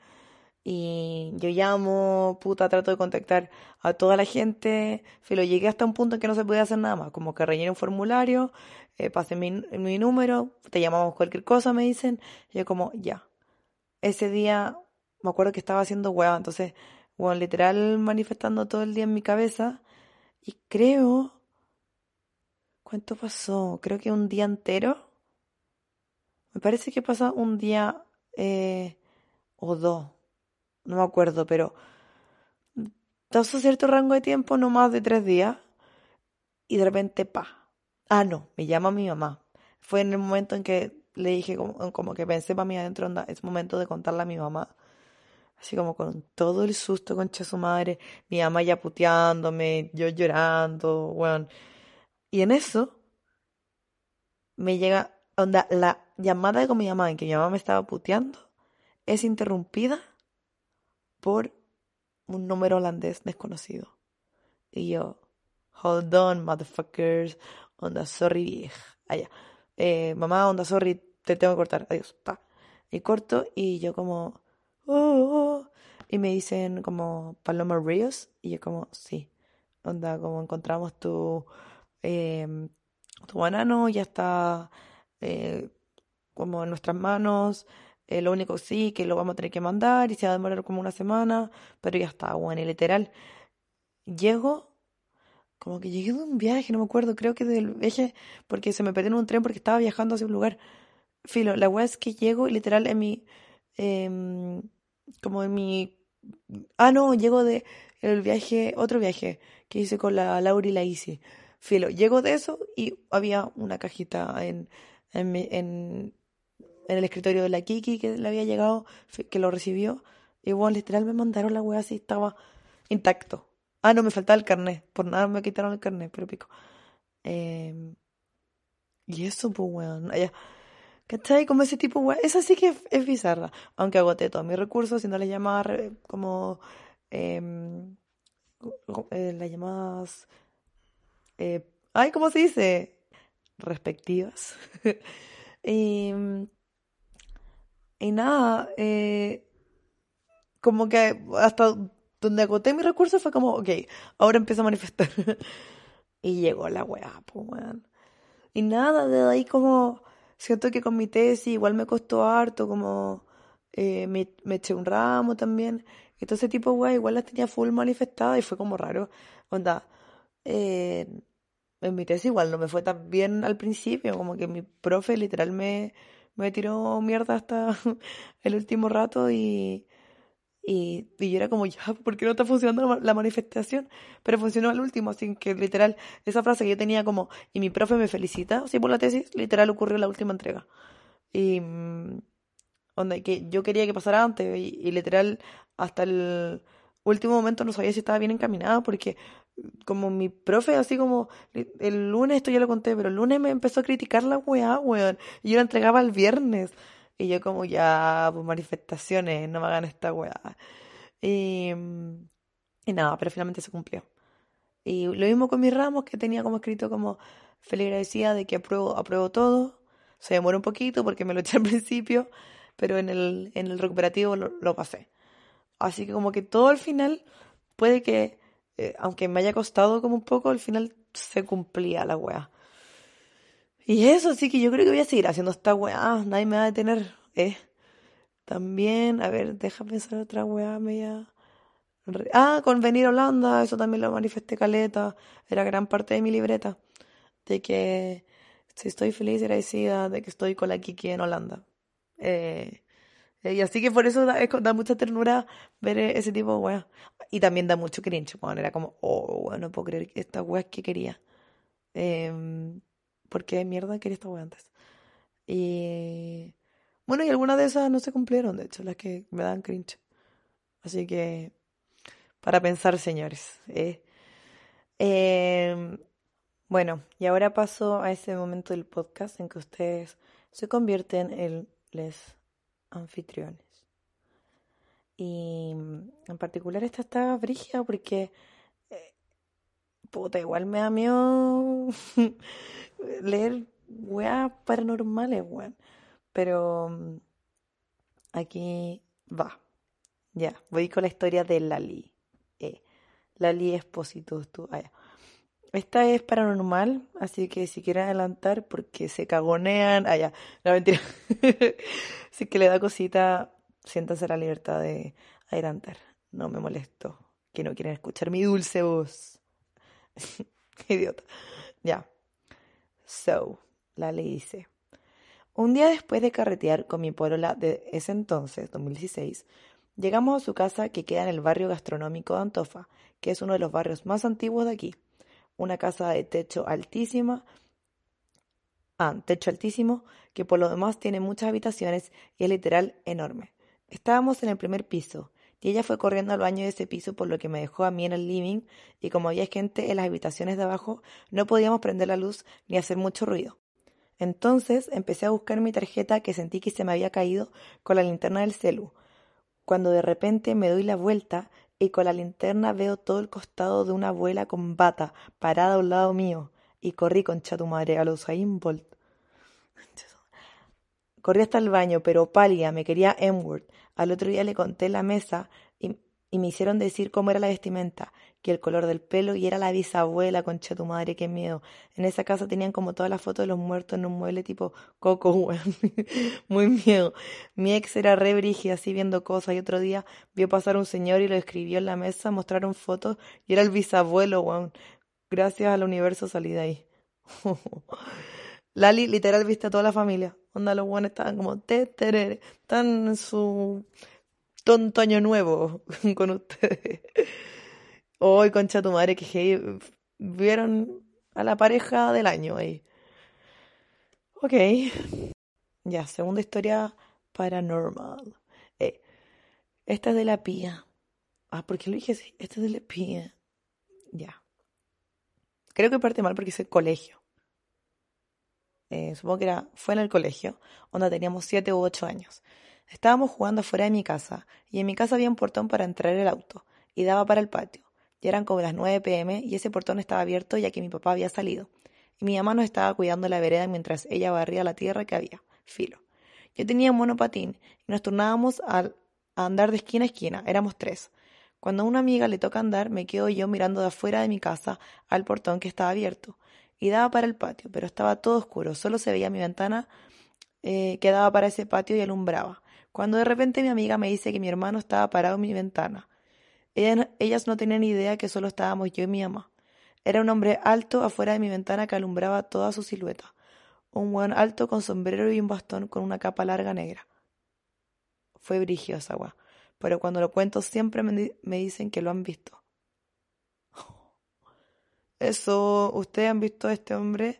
Y yo llamo, puta, trato de contactar a toda la gente. Filo, llegué hasta un punto en que no se podía hacer nada más. Como que rellené un formulario, eh, pasé mi, mi número, te llamamos cualquier cosa, me dicen. Y yo como, ya. Ese día me acuerdo que estaba haciendo hueá, entonces, bueno, literal manifestando todo el día en mi cabeza. Y creo, ¿cuánto pasó? Creo que un día entero. Me parece que pasó un día eh, o dos. No me acuerdo, pero pasó cierto rango de tiempo, no más de tres días. Y de repente, pa. Ah, no, me llama mi mamá. Fue en el momento en que le dije, como, como que pensé para mí adentro, onda, es momento de contarle a mi mamá. Así como con todo el susto, concha su madre, mi mamá ya puteándome, yo llorando, weón. Y en eso me llega, onda, la llamada con mi mamá en que mi mamá me estaba puteando es interrumpida por un número holandés desconocido. Y yo, hold on, motherfuckers, onda, sorry, vieja. Allá. Eh, mamá, onda, sorry, te tengo que cortar, adiós, pa. Y corto y yo como, oh, oh. Y me dicen como, Paloma Ríos, y yo como, sí. Onda, como encontramos tu, em, tu banano, ya está eh, como en nuestras manos. Eh, lo único sí, que lo vamos a tener que mandar y se va a demorar como una semana, pero ya está, bueno, y literal. Llego, como que llegué de un viaje, no me acuerdo, creo que del viaje, porque se me perdió en un tren porque estaba viajando hacia un lugar. Filo, la weá es que llego y literal en mi, em, como en mi, ah no, llego de el viaje, otro viaje que hice con la Laura y la Isi. Filo, llego de eso y había una cajita en, en, mi- en, en el escritorio de la Kiki que le había llegado, fi- que lo recibió. Y bueno, literal me mandaron la weá así, estaba intacto. Ah, no, me faltaba el carnet. Por nada me quitaron el carnet, pero pico. Em, y eso, pues, weón. Allá. ¿Cachai? Como ese tipo, weón. Esa sí que es, es bizarra. Aunque agoté todos mis recursos, haciendo las llamadas re- como. em, co- eh, las llamadas. eh, ay, ¿cómo se dice? Respectivas. Y, y nada, eh, como que hasta donde agoté mis recursos fue como, ok, ahora empiezo a manifestar. Y llegó la weá, pues, weón. Y nada, de ahí como siento que con mi tesis igual me costó harto, como eh, me, me eché un ramo también. Y todo ese tipo de weas igual las tenía full manifestada y fue como raro. Onda, eh, en mi tesis igual no me fue tan bien al principio, como que mi profe literal me, me tiró mierda hasta el último rato y, y, y yo era como, ya, ¿por qué no está funcionando la, la manifestación? Pero funcionó al último, así que literal, esa frase que yo tenía como, y mi profe me felicita, así por la tesis, literal ocurrió en la última entrega. Y, mm, onda, que yo quería que pasara antes, y, y literal, hasta el último momento no sabía si estaba bien encaminada, porque como mi profe, así como, li- el lunes, esto ya lo conté, pero el lunes me empezó a criticar la weá, weón, y yo la entregaba el viernes. Y yo como, ya, pues manifestaciones, no me hagan esta weá. Y, mm, y nada, pero finalmente se cumplió. Y lo mismo con mis ramos, que tenía como escrito como feliz agradecida de que apruebo, apruebo todo. Se demoró un poquito porque me lo eché al principio, pero en el, en el recuperativo lo, lo pasé. Así que como que todo al final, puede que, eh, aunque me haya costado como un poco, al final se cumplía la weá. Y eso sí que yo creo que voy a seguir haciendo esta weá, nadie me va a detener. Eh. También, a ver, deja pensar otra weá media. Re- Ah, con venir a Holanda, eso también lo manifesté caleta, era gran parte de mi libreta, de que si estoy feliz y agradecida de que estoy con la Kiki en Holanda. Eh, y así que por eso da, es- da mucha ternura ver e- ese tipo de weas. Y también da mucho cringe, weón. Era como, oh, weón, no puedo creer que esta wea es que quería. Em, ¿Por qué mierda quería esta wea antes? Y bueno, y algunas de esas no se cumplieron, de hecho, las que me dan cringe. Así que, para pensar, señores. eh. Em, bueno, y ahora paso a ese momento del podcast en que ustedes se convierten en les anfitriones. Y mm, en particular esta está brígida porque, eh, puta, igual me da miedo leer weas paranormales, weón. Pero mm, aquí va. Ya, voy con la historia de Lali. Eh, Lali Espósito. Tú, ah, ya. Esta es paranormal, así que si quieren adelantar porque se cagonean. Ah, ya, no mentira. Si que le da cosita, siéntanse la libertad de adelantar. No me molesto. Que no quieren escuchar mi dulce voz. Idiota. Ya. So, Lali dice. Un día después de carretear con mi polola de ese entonces, dos mil dieciséis, llegamos a su casa que queda en el barrio gastronómico de Antofa, que es uno de los barrios más antiguos de aquí. Una casa de techo altísima, ah, techo altísimo, que por lo demás tiene muchas habitaciones y es literal enorme. Estábamos en el primer piso y ella fue corriendo al baño de ese piso por lo que me dejó a mí en el living y como había gente en las habitaciones de abajo, no podíamos prender la luz ni hacer mucho ruido. Entonces empecé a buscar mi tarjeta que sentí que se me había caído con la linterna del celu, cuando de repente me doy la vuelta y con la linterna veo todo el costado de una abuela con bata parada a un lado mío y corrí concha tu madre a los Usain Bolt. Corrí hasta el baño, pero pálida, me quería M-word. Al otro día le conté en la mesa y, y me hicieron decir cómo era la vestimenta, que el color del pelo y era la bisabuela, concha tu madre, qué miedo. En esa casa tenían como todas las fotos de los muertos en un mueble tipo Coco, weón. Muy miedo. Mi ex era re brígida, así viendo cosas, y otro día vio pasar un señor y lo escribió en la mesa, mostraron fotos y era el bisabuelo, weón. Gracias al universo salí de ahí. Lali literal viste a toda la familia. Onda, los buenos estaban como te, terere, están en su tonto año nuevo con ustedes. Hoy, concha tu madre, que heavy. Vieron a la pareja del año ahí. Ok. Ya, segunda historia paranormal. Eh, esta es de la pía. Ah, ¿por qué lo dije así? Esta es de la pía. Ya. Creo que parte mal porque es el colegio. Eh, supongo que era, fue en el colegio, donde teníamos siete u ocho años. Estábamos jugando afuera de mi casa, y en mi casa había un portón para entrar el auto, y daba para el patio. Ya eran como las nueve pe eme, y ese portón estaba abierto ya que mi papá había salido. Y mi mamá nos estaba cuidando la vereda mientras ella barría la tierra que había. Filo. Yo tenía un monopatín, y nos turnábamos al- a andar de esquina a esquina, éramos tres. Cuando a una amiga le toca andar, me quedo yo mirando de afuera de mi casa al portón que estaba abierto y daba para el patio, pero estaba todo oscuro, solo se veía mi ventana eh, que daba para ese patio y alumbraba. Cuando de repente mi amiga me dice que mi hermano estaba parado en mi ventana. Ella no- ellas no tenían idea que solo estábamos yo y mi mamá. Era un hombre alto afuera de mi ventana que alumbraba toda su silueta. Un hueón alto con sombrero y un bastón con una capa larga negra. Fue brigio esa weá. Pero cuando lo cuento siempre me, di- me dicen que lo han visto. Eso, ¿ustedes han visto a este hombre?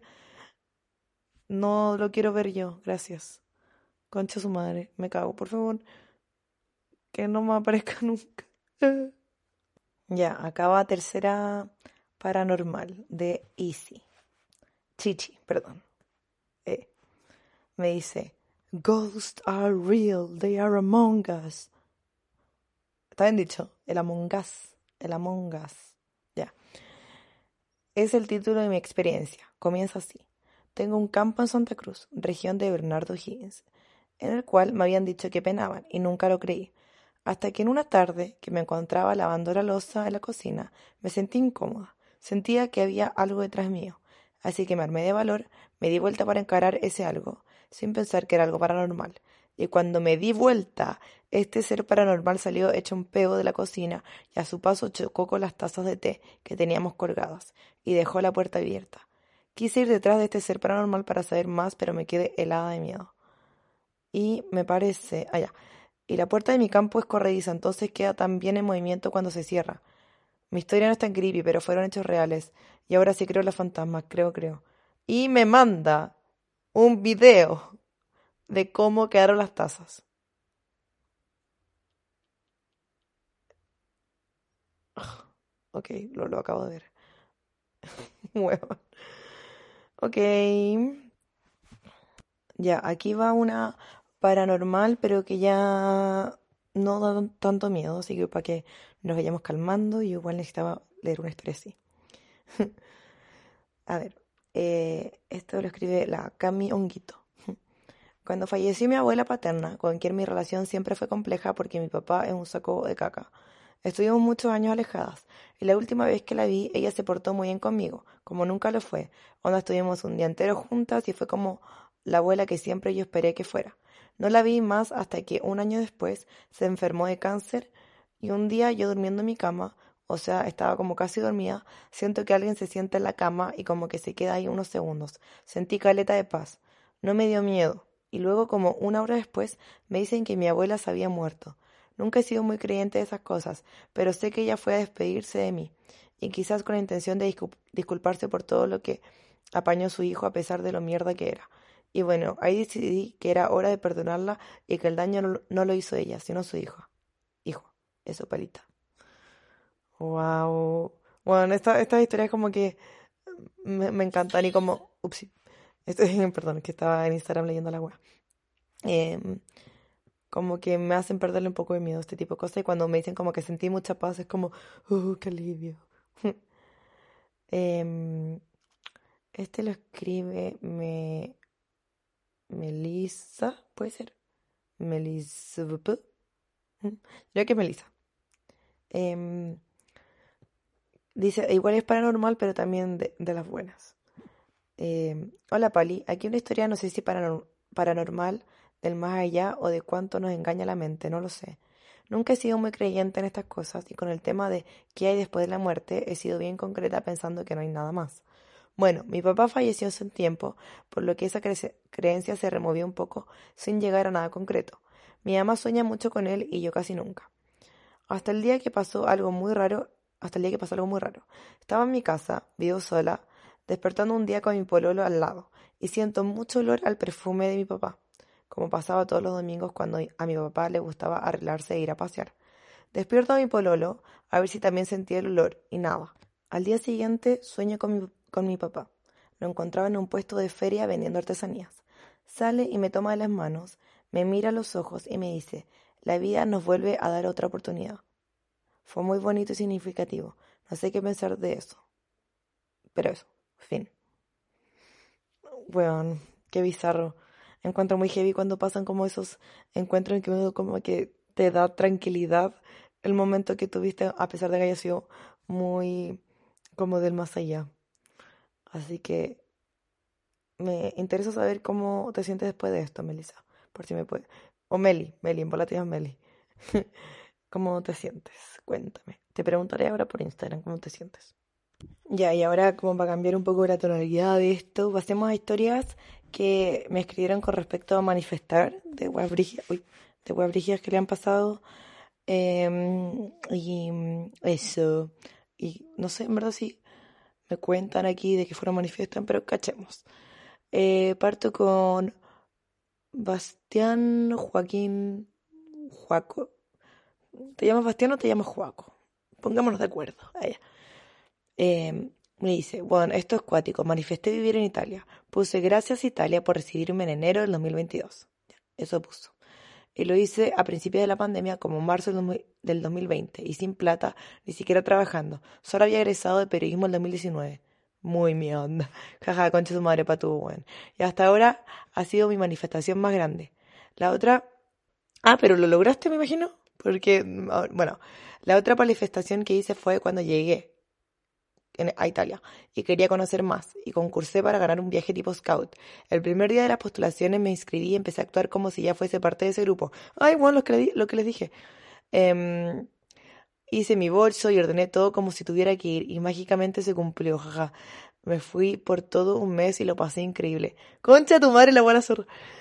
No lo quiero ver yo, gracias. Concha su madre, me cago, por favor, que no me aparezca nunca. Ya, acaba tercera paranormal de Easy. Chichi, perdón. Eh, me dice, Ghosts are real, they are among us. ¿Está bien dicho? El Among Us. El Among Us. Ya. Es el título de mi experiencia. Comienza así. Tengo un campo en Santa Cruz, región de Bernardo Higgins, en el cual me habían dicho que penaban y nunca lo creí. Hasta que en una tarde que me encontraba lavando la loza en la cocina, me sentí incómoda. Sentía que había algo detrás mío. Así que me armé de valor, me di vuelta para encarar ese algo, sin pensar que era algo paranormal. Y cuando me di vuelta, este ser paranormal salió hecho un peo de la cocina y a su paso chocó con las tazas de té que teníamos colgadas y dejó la puerta abierta. Quise ir detrás de este ser paranormal para saber más, pero me quedé helada de miedo. y me parece... Ah, ya. Y la puerta de mi campo es corrediza, entonces queda también en movimiento cuando se cierra. Mi historia no es tan creepy, pero fueron hechos reales. Y ahora sí creo en los fantasmas, creo, creo. Y me manda un video de cómo quedaron las tazas. Ok, lo, lo acabo de ver. Huevón. Ok. Ya, aquí va una paranormal, pero que ya no da tan- tanto miedo, así que para que nos vayamos calmando, yo igual necesitaba leer una historia así. A ver, eh, esto lo escribe la Cami Honguito. Cuando falleció mi abuela paterna, con quien mi relación siempre fue compleja porque mi papá es un saco de caca. Estuvimos muchos años alejadas, y la última vez que la vi, ella se portó muy bien conmigo, como nunca lo fue. Onda estuvimos un día entero juntas y fue como la abuela que siempre yo esperé que fuera. No la vi más hasta que un año después se enfermó de cáncer y un día yo durmiendo en mi cama, o sea, estaba como casi dormida, siento que alguien se sienta en la cama y como que se queda ahí unos segundos. Sentí caleta de paz. No me dio miedo. Y luego, como una hora después, me dicen que mi abuela se había muerto. Nunca he sido muy creyente de esas cosas, pero sé que ella fue a despedirse de mí, y quizás con la intención de discul- disculparse por todo lo que apañó su hijo a pesar de lo mierda que era. Y bueno, ahí decidí que era hora de perdonarla y que el daño no, lo- no lo hizo ella, sino su hijo. Hijo, eso, palita. Wow. Bueno, esta, estas historias como que me, me encantan y como... Upsi. Esto, perdón, que estaba en Instagram leyendo la web. Em, como que me hacen perderle un poco de miedo a este tipo de cosas y cuando me dicen como que sentí mucha paz es como, ¡uh, qué alivio! Em, este lo escribe me, Melissa, ¿puede ser? Melissa. Creo que es Melissa. Em, dice, igual es paranormal, pero también de, de las buenas. Em, hola Pali, aquí una historia no sé si paranor- paranormal, del más allá o de cuánto nos engaña la mente, no lo sé. Nunca he sido muy creyente en estas cosas y con el tema de qué hay después de la muerte he sido bien concreta pensando que no hay nada más. Bueno, mi papá falleció hace un tiempo, por lo que esa crece- creencia se removió un poco sin llegar a nada concreto. Mi mamá sueña mucho con él y yo casi nunca. Hasta el día que pasó algo muy raro, hasta el día que pasó algo muy raro. Estaba en mi casa, vivo sola, despertando un día con mi pololo al lado, y siento mucho olor al perfume de mi papá, como pasaba todos los domingos cuando a mi papá le gustaba arreglarse e ir a pasear. Despierto a mi pololo, a ver si también sentía el olor, y nada. Al día siguiente sueño con mi, con mi papá. Lo encontraba en un puesto de feria vendiendo artesanías. Sale y me toma de las manos, me mira a los ojos y me dice, la vida nos vuelve a dar otra oportunidad. Fue muy bonito y significativo. No sé qué pensar de eso. Pero eso, fin. Weón, qué bizarro. Encuentro muy heavy cuando pasan como esos encuentros en que uno como que te da tranquilidad el momento que tuviste, a pesar de que haya sido muy como del más allá. Así que me interesa saber cómo te sientes después de esto, Melissa. Por si me puede. O Meli, Meli, en bola te llamas Meli. ¿Cómo te sientes? Cuéntame. Te preguntaré ahora por Instagram cómo te sientes. Ya, y ahora como para cambiar un poco la tonalidad de esto, pasemos a historias que me escribieron con respecto a manifestar de weas brígidas, uy, de weas brígidas que le han pasado. em, y mm, eso. Y no sé, en verdad sí me cuentan aquí de que fueron manifiestan, pero cachemos. Eh, parto con Bastián Joaquín Juaco. ¿Te llamas Bastián o te llamas Juaco? Pongámonos de acuerdo. Ahí. Eh, me dice, bueno, esto es cuático. Manifesté vivir en Italia. Puse gracias Italia por recibirme en enero del dos mil veintidós. Ya, eso puso. Y lo hice a principios de la pandemia, como en marzo del dos mil del dos mil veinte, y sin plata, ni siquiera trabajando. Solo había egresado de periodismo en el dos mil diecinueve. Muy mi onda. Jaja, concha su madre pa' tu, weón. Y hasta ahora ha sido mi manifestación más grande. La otra... Ah, pero lo lograste, me imagino. Porque, mm, ah, bueno, la otra manifestación que hice fue cuando llegué en- a Italia y quería conocer más y concursé para ganar un viaje tipo scout. El primer día de las postulaciones me inscribí y empecé a actuar como si ya fuese parte de ese grupo. Ay, bueno, lo que, le di- lo que les dije. Em, hice mi bolso y ordené todo como si tuviera que ir y mágicamente se cumplió, jaja. Me fui por todo un mes y lo pasé increíble. Concha tu madre, la buena zorra.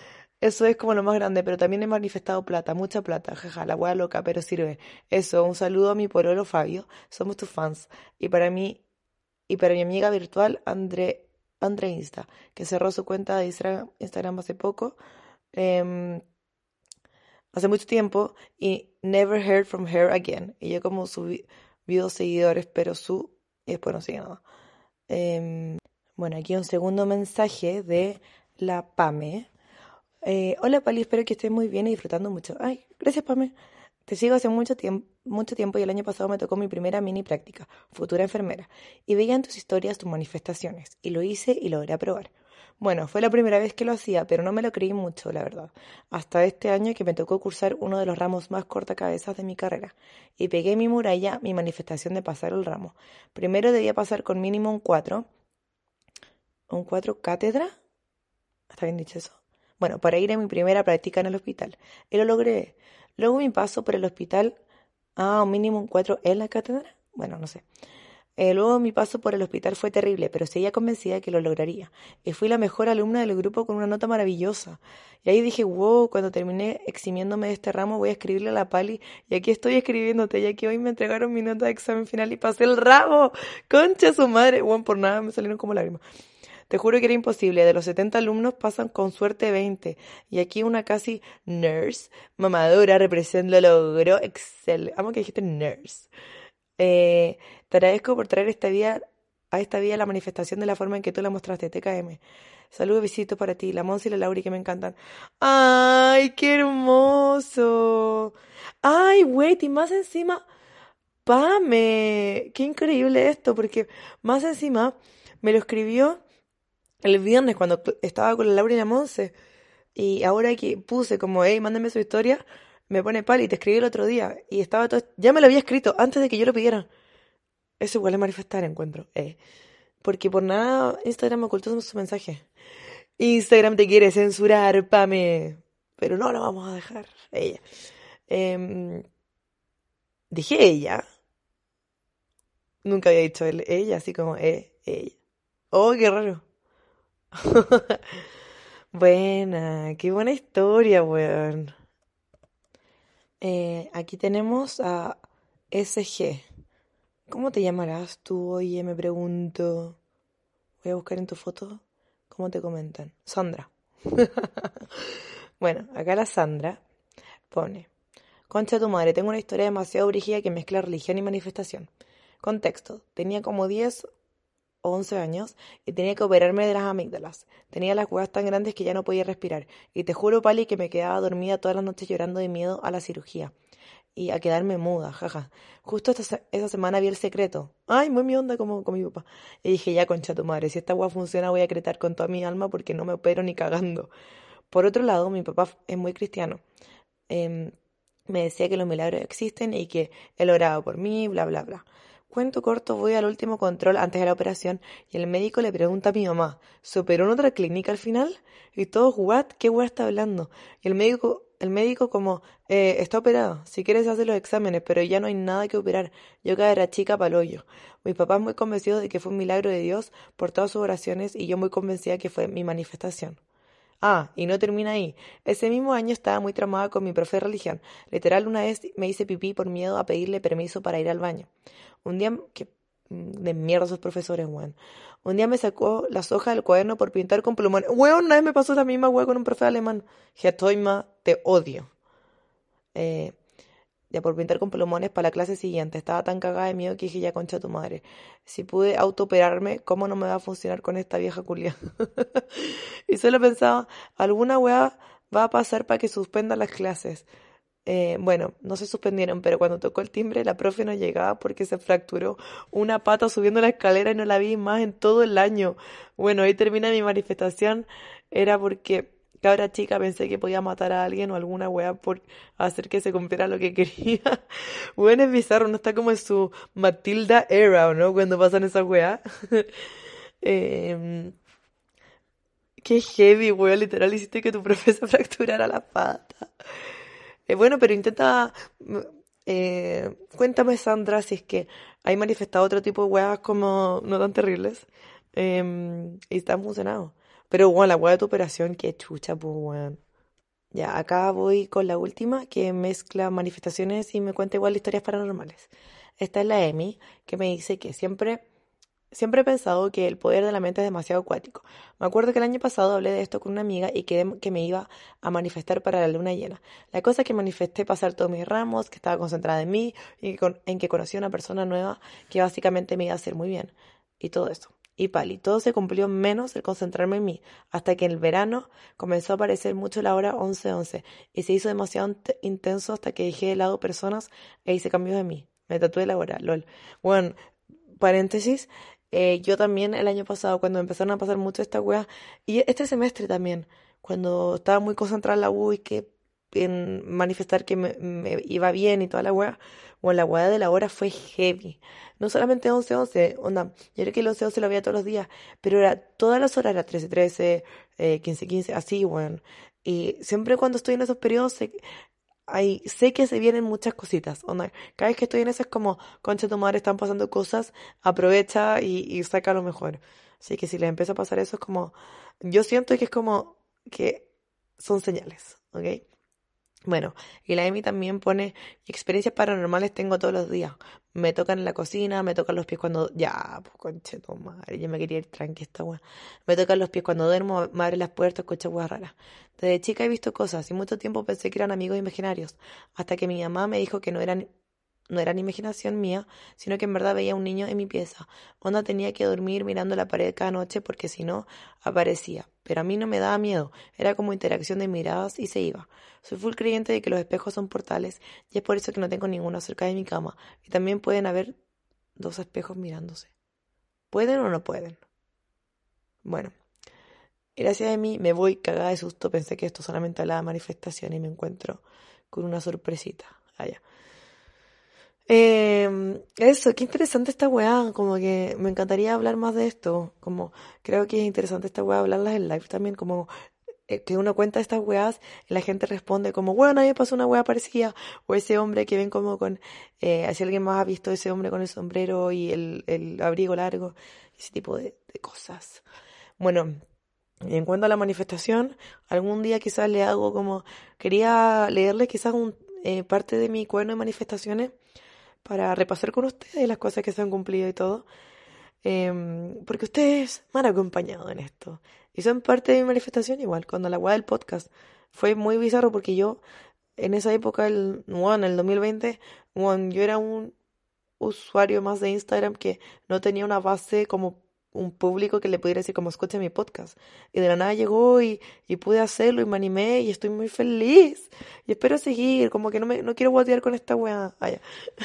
Eso es como lo más grande, pero también he manifestado plata, mucha plata, jaja, la hueá loca, pero sirve. Eso, un saludo a mi pololo Fabio, somos tus fans. Y para mí, y para mi amiga virtual, André, André Insta, que cerró su cuenta de Instagram, Instagram hace poco, em, hace mucho tiempo, y never heard from her again. Y yo como subí, vi dos seguidores, pero su, y después no sigue nada. Em, bueno, aquí un segundo mensaje de la Pame. Eh, hola Pali, espero que estés muy bien y disfrutando mucho. Ay, gracias Pame. Te sigo hace mucho tiempo, mucho tiempo y el año pasado me tocó mi primera mini práctica, futura enfermera, y veía en tus historias tus manifestaciones, y lo hice y logré aprobar. Bueno, fue la primera vez que lo hacía, pero no me lo creí mucho, la verdad. Hasta este año que me tocó cursar uno de los ramos más cortacabezas de mi carrera, y pegué en mi muralla mi manifestación de pasar el ramo. Primero debía pasar con mínimo un cuatro, un cuatro cátedra, ¿está bien dicho eso? Bueno, para ir a mi primera práctica en el hospital. Y lo logré. Luego mi paso por el hospital. Ah, un mínimo un cuatro en la cátedra. Bueno, no sé. Eh, luego mi paso por el hospital fue terrible, pero seguía convencida de que lo lograría. Y fui la mejor alumna del grupo con una nota maravillosa. Y ahí dije, wow, cuando terminé eximiéndome de este ramo voy a escribirle a la Pali. Y aquí estoy escribiéndote, ya que hoy me entregaron mi nota de examen final y pasé el ramo. Concha su madre. Bueno, por nada me salieron como lágrimas. Te juro que era imposible. De los setenta alumnos pasan con suerte veinte. Y aquí una casi nurse, mamadora, representa lo logró. Excel. Amo que dijiste nurse. Eh, te agradezco por traer esta día, a esta vida la manifestación de la forma en que tú la mostraste. T K M. Saludos y besitos para ti. La Monse y la Lauri que me encantan. ¡Ay, qué hermoso! ¡Ay, wait! Y más encima, Pame. Qué increíble esto, porque más encima me lo escribió el viernes cuando cl- estaba con la Laura y la Monse. Y ahora que puse como, hey, mándame su historia, me pone Pali, te escribí el otro día. Y estaba todo, ya me lo había escrito antes de que yo lo pidiera. Eso igual es manifestar, encuentro. Eh. Porque por nada Instagram ocultó su mensaje. Instagram te quiere censurar, Pame. Pero no lo vamos a dejar. Ella. Em, dije ella. Nunca había dicho él, ella, así como, eh, ella. Oh, qué raro. Buena, qué buena historia, weón. Eh, aquí tenemos a S G. ¿Cómo te llamarás tú? Oye, me pregunto. Voy a buscar en tu foto cómo te comentan. Sandra. Bueno, acá la Sandra pone. Concha de tu madre, tengo una historia demasiado brígida que mezcla religión y manifestación. Contexto. Tenía como diez o once años y tenía que operarme de las amígdalas. Tenía las huevas tan grandes que ya no podía respirar. Y te juro, Pali, que me quedaba dormida todas las noches llorando de miedo a la cirugía. Y a quedarme muda, jaja. Justo esta se- esa semana vi El Secreto. Ay, muy mi onda como con mi papá. Y dije, ya concha tu madre, si esta hueá funciona voy a cretar con toda mi alma porque no me opero ni cagando. Por otro lado, mi papá es muy cristiano. Em, Me decía que los milagros existen y que él oraba por mí, bla, bla, bla. Cuento corto, voy al último control antes de la operación y el médico le pregunta a mi mamá, ¿se operó en otra clínica al final? Y todos, ¿what? ¿Qué hueá está hablando? Y el médico, el médico como, eh, está operado, si quieres hacer los exámenes, pero ya no hay nada que operar. Yo cada era chica pa'l hoyo. Mi papá es muy convencido de que fue un milagro de Dios por todas sus oraciones y yo muy convencida que fue mi manifestación. Ah, y no termina ahí. Ese mismo año estaba muy traumada con mi profe de religión. Literal, una vez me hice pipí por miedo a pedirle permiso para ir al baño. Un día, que de mierda esos profesores, weón. Un día me sacó las hojas del cuaderno por pintar con plumones. Weón, una vez me pasó la misma weón con un profe alemán. Getoima, te odio. Eh, ya por pintar con plumones para la clase siguiente. Estaba tan cagada de miedo que dije, ya concha tu madre. Si pude autooperarme, ¿cómo no me va a funcionar con esta vieja culia? Y solo pensaba, alguna weá va a pasar para que suspendan las clases. Eh, bueno, no se suspendieron, pero cuando tocó el timbre la profe no llegaba porque se fracturó una pata subiendo la escalera y no la vi más en todo el año. Bueno, ahí termina mi manifestación. Era porque cabra chica pensé que podía matar a alguien o alguna weá por hacer que se cumpliera lo que quería. Bueno, es bizarro, no está como en su Matilda era, ¿no? Cuando pasan esas weá. Em, Qué heavy, weón, literal hiciste que tu profe se fracturara la pata. Eh, bueno, pero intenta... mm, eh, cuéntame, Sandra, si es que hay manifestado otro tipo de weas como no tan terribles. em, y te han funcionado. Pero, bueno, la wea de tu operación, qué chucha, pues, weón. Ya, acá voy con la última, que mezcla manifestaciones y me cuenta igual historias paranormales. Esta es la Emi, que me dice que siempre, siempre he pensado que el poder de la mente es demasiado acuático. Me acuerdo que el año pasado hablé de esto con una amiga y quedé que me iba a manifestar para la luna llena. La cosa es que manifesté pasar todos mis ramos, que estaba concentrada en mí y con- en que conocí a una persona nueva que básicamente me iba a hacer muy bien. Y todo eso. Y pali, todo se cumplió menos el concentrarme en mí, hasta que en el verano comenzó a aparecer mucho la hora once once y se hizo demasiado int- intenso hasta que dejé de lado personas e hice cambios de mí. Me tatué la hora, lol. Bueno, paréntesis, eh, yo también el año pasado, cuando empezaron a pasar mucho esta wea, y este semestre también, cuando estaba muy concentrada en la U y que en manifestar que me, me iba bien y toda la wea, bueno, la wea de la hora fue heavy. No solamente once once, onda, yo creo que el once once lo veía todos los días, pero era todas las horas, era trece trece, eh, quince quince, así, bueno. Y siempre cuando estoy en esos periodos, sé, ay, sé que se vienen muchas cositas. Onda, cada vez que estoy en eso es como, concha tu madre, están pasando cosas, aprovecha y, y saca lo mejor. Así que si les empieza a pasar eso, es como, yo siento que es como que son señales, ¿ok? Bueno, y la Emi también pone experiencias paranormales tengo todos los días. Me tocan en la cocina, me tocan los pies cuando... Ya, pues concheto madre, yo me quería ir tranqui esta weá. Me tocan los pies cuando duermo, me abren las puertas, escucho weas raras. Desde chica he visto cosas y mucho tiempo pensé que eran amigos imaginarios, hasta que mi mamá me dijo que no eran no era ni imaginación mía, sino que en verdad veía un niño en mi pieza. Onda tenía que dormir mirando la pared cada noche porque si no, aparecía. Pero a mí no me daba miedo, era como interacción de miradas y se iba. Soy full creyente de que los espejos son portales y es por eso que no tengo ninguno cerca de mi cama. Y también pueden haber dos espejos mirándose. ¿Pueden o no pueden? Bueno, gracias a mí me voy cagada de susto. Pensé que esto solamente hablaba de manifestación y me encuentro con una sorpresita. Allá. Eh, eso, qué interesante esta weá, como que me encantaría hablar más de esto, como creo que es interesante esta weá hablarlas en live también, como eh, que uno cuenta estas weás y la gente responde como, bueno, a mí me pasó una weá parecida, o ese hombre que ven como con, eh, si alguien más ha visto ese hombre con el sombrero y el, el abrigo largo, ese tipo de, de cosas. Bueno, y en cuanto a la manifestación, algún día quizás le hago como, quería leerles quizás un, eh, parte de mi cuaderno de manifestaciones para repasar con ustedes las cosas que se han cumplido y todo. Em, porque ustedes me han acompañado en esto. Y son parte de mi manifestación igual, cuando la weá del podcast. Fue muy bizarro porque yo, en esa época, el, bueno, en el dos mil veinte, bueno, yo era un usuario más de Instagram que no tenía una base como un público que le pudiera decir como escucha mi podcast. Y de la nada llegó y, y pude hacerlo y me animé y estoy muy feliz. Y espero seguir, como que no me no quiero guatear con esta weá. Ah, ya.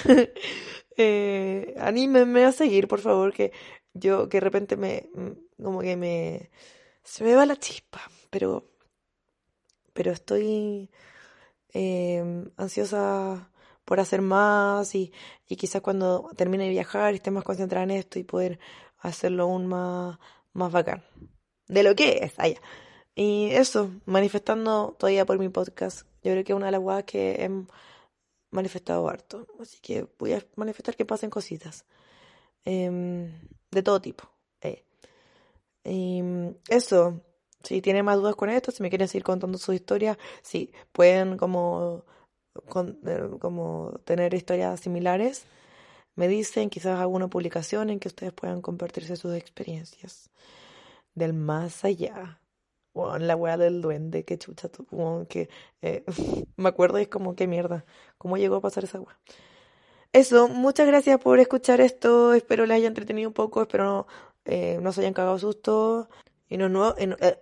eh, anímenme a seguir, por favor, que yo que de repente me mm, como que me se me va la chispa, pero pero estoy eh, ansiosa por hacer más y, y quizás cuando termine de viajar esté más concentrada en esto y poder hacerlo aún más, más bacán. De lo que es, allá. Y eso, manifestando todavía por mi podcast. Yo creo que es una de las cosas que he manifestado harto. Así que voy a manifestar que pasen cositas. em, de todo tipo. eh. Y eso, si tienen más dudas con esto, si me quieren seguir contando su historia, sí, pueden como, con- eh, como tener historias similares. Me dicen quizás alguna publicación en que ustedes puedan compartirse sus experiencias del más allá. Bueno, la weá del duende, qué chucha, tu- weón, que eh, me acuerdo y es como, qué mierda, ¿cómo llegó a pasar esa weá? Eso, muchas gracias por escuchar esto. Espero les haya entretenido un poco. Espero no, eh, no se hayan cagado susto. Y nos, nuevo, en- eh,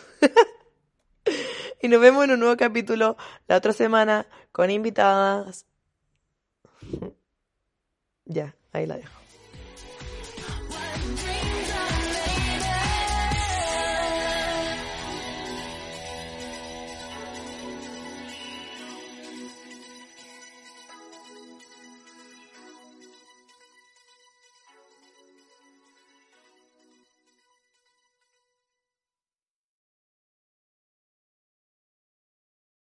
y nos vemos en un nuevo capítulo la otra semana con invitadas. Ya, ahí la dejo.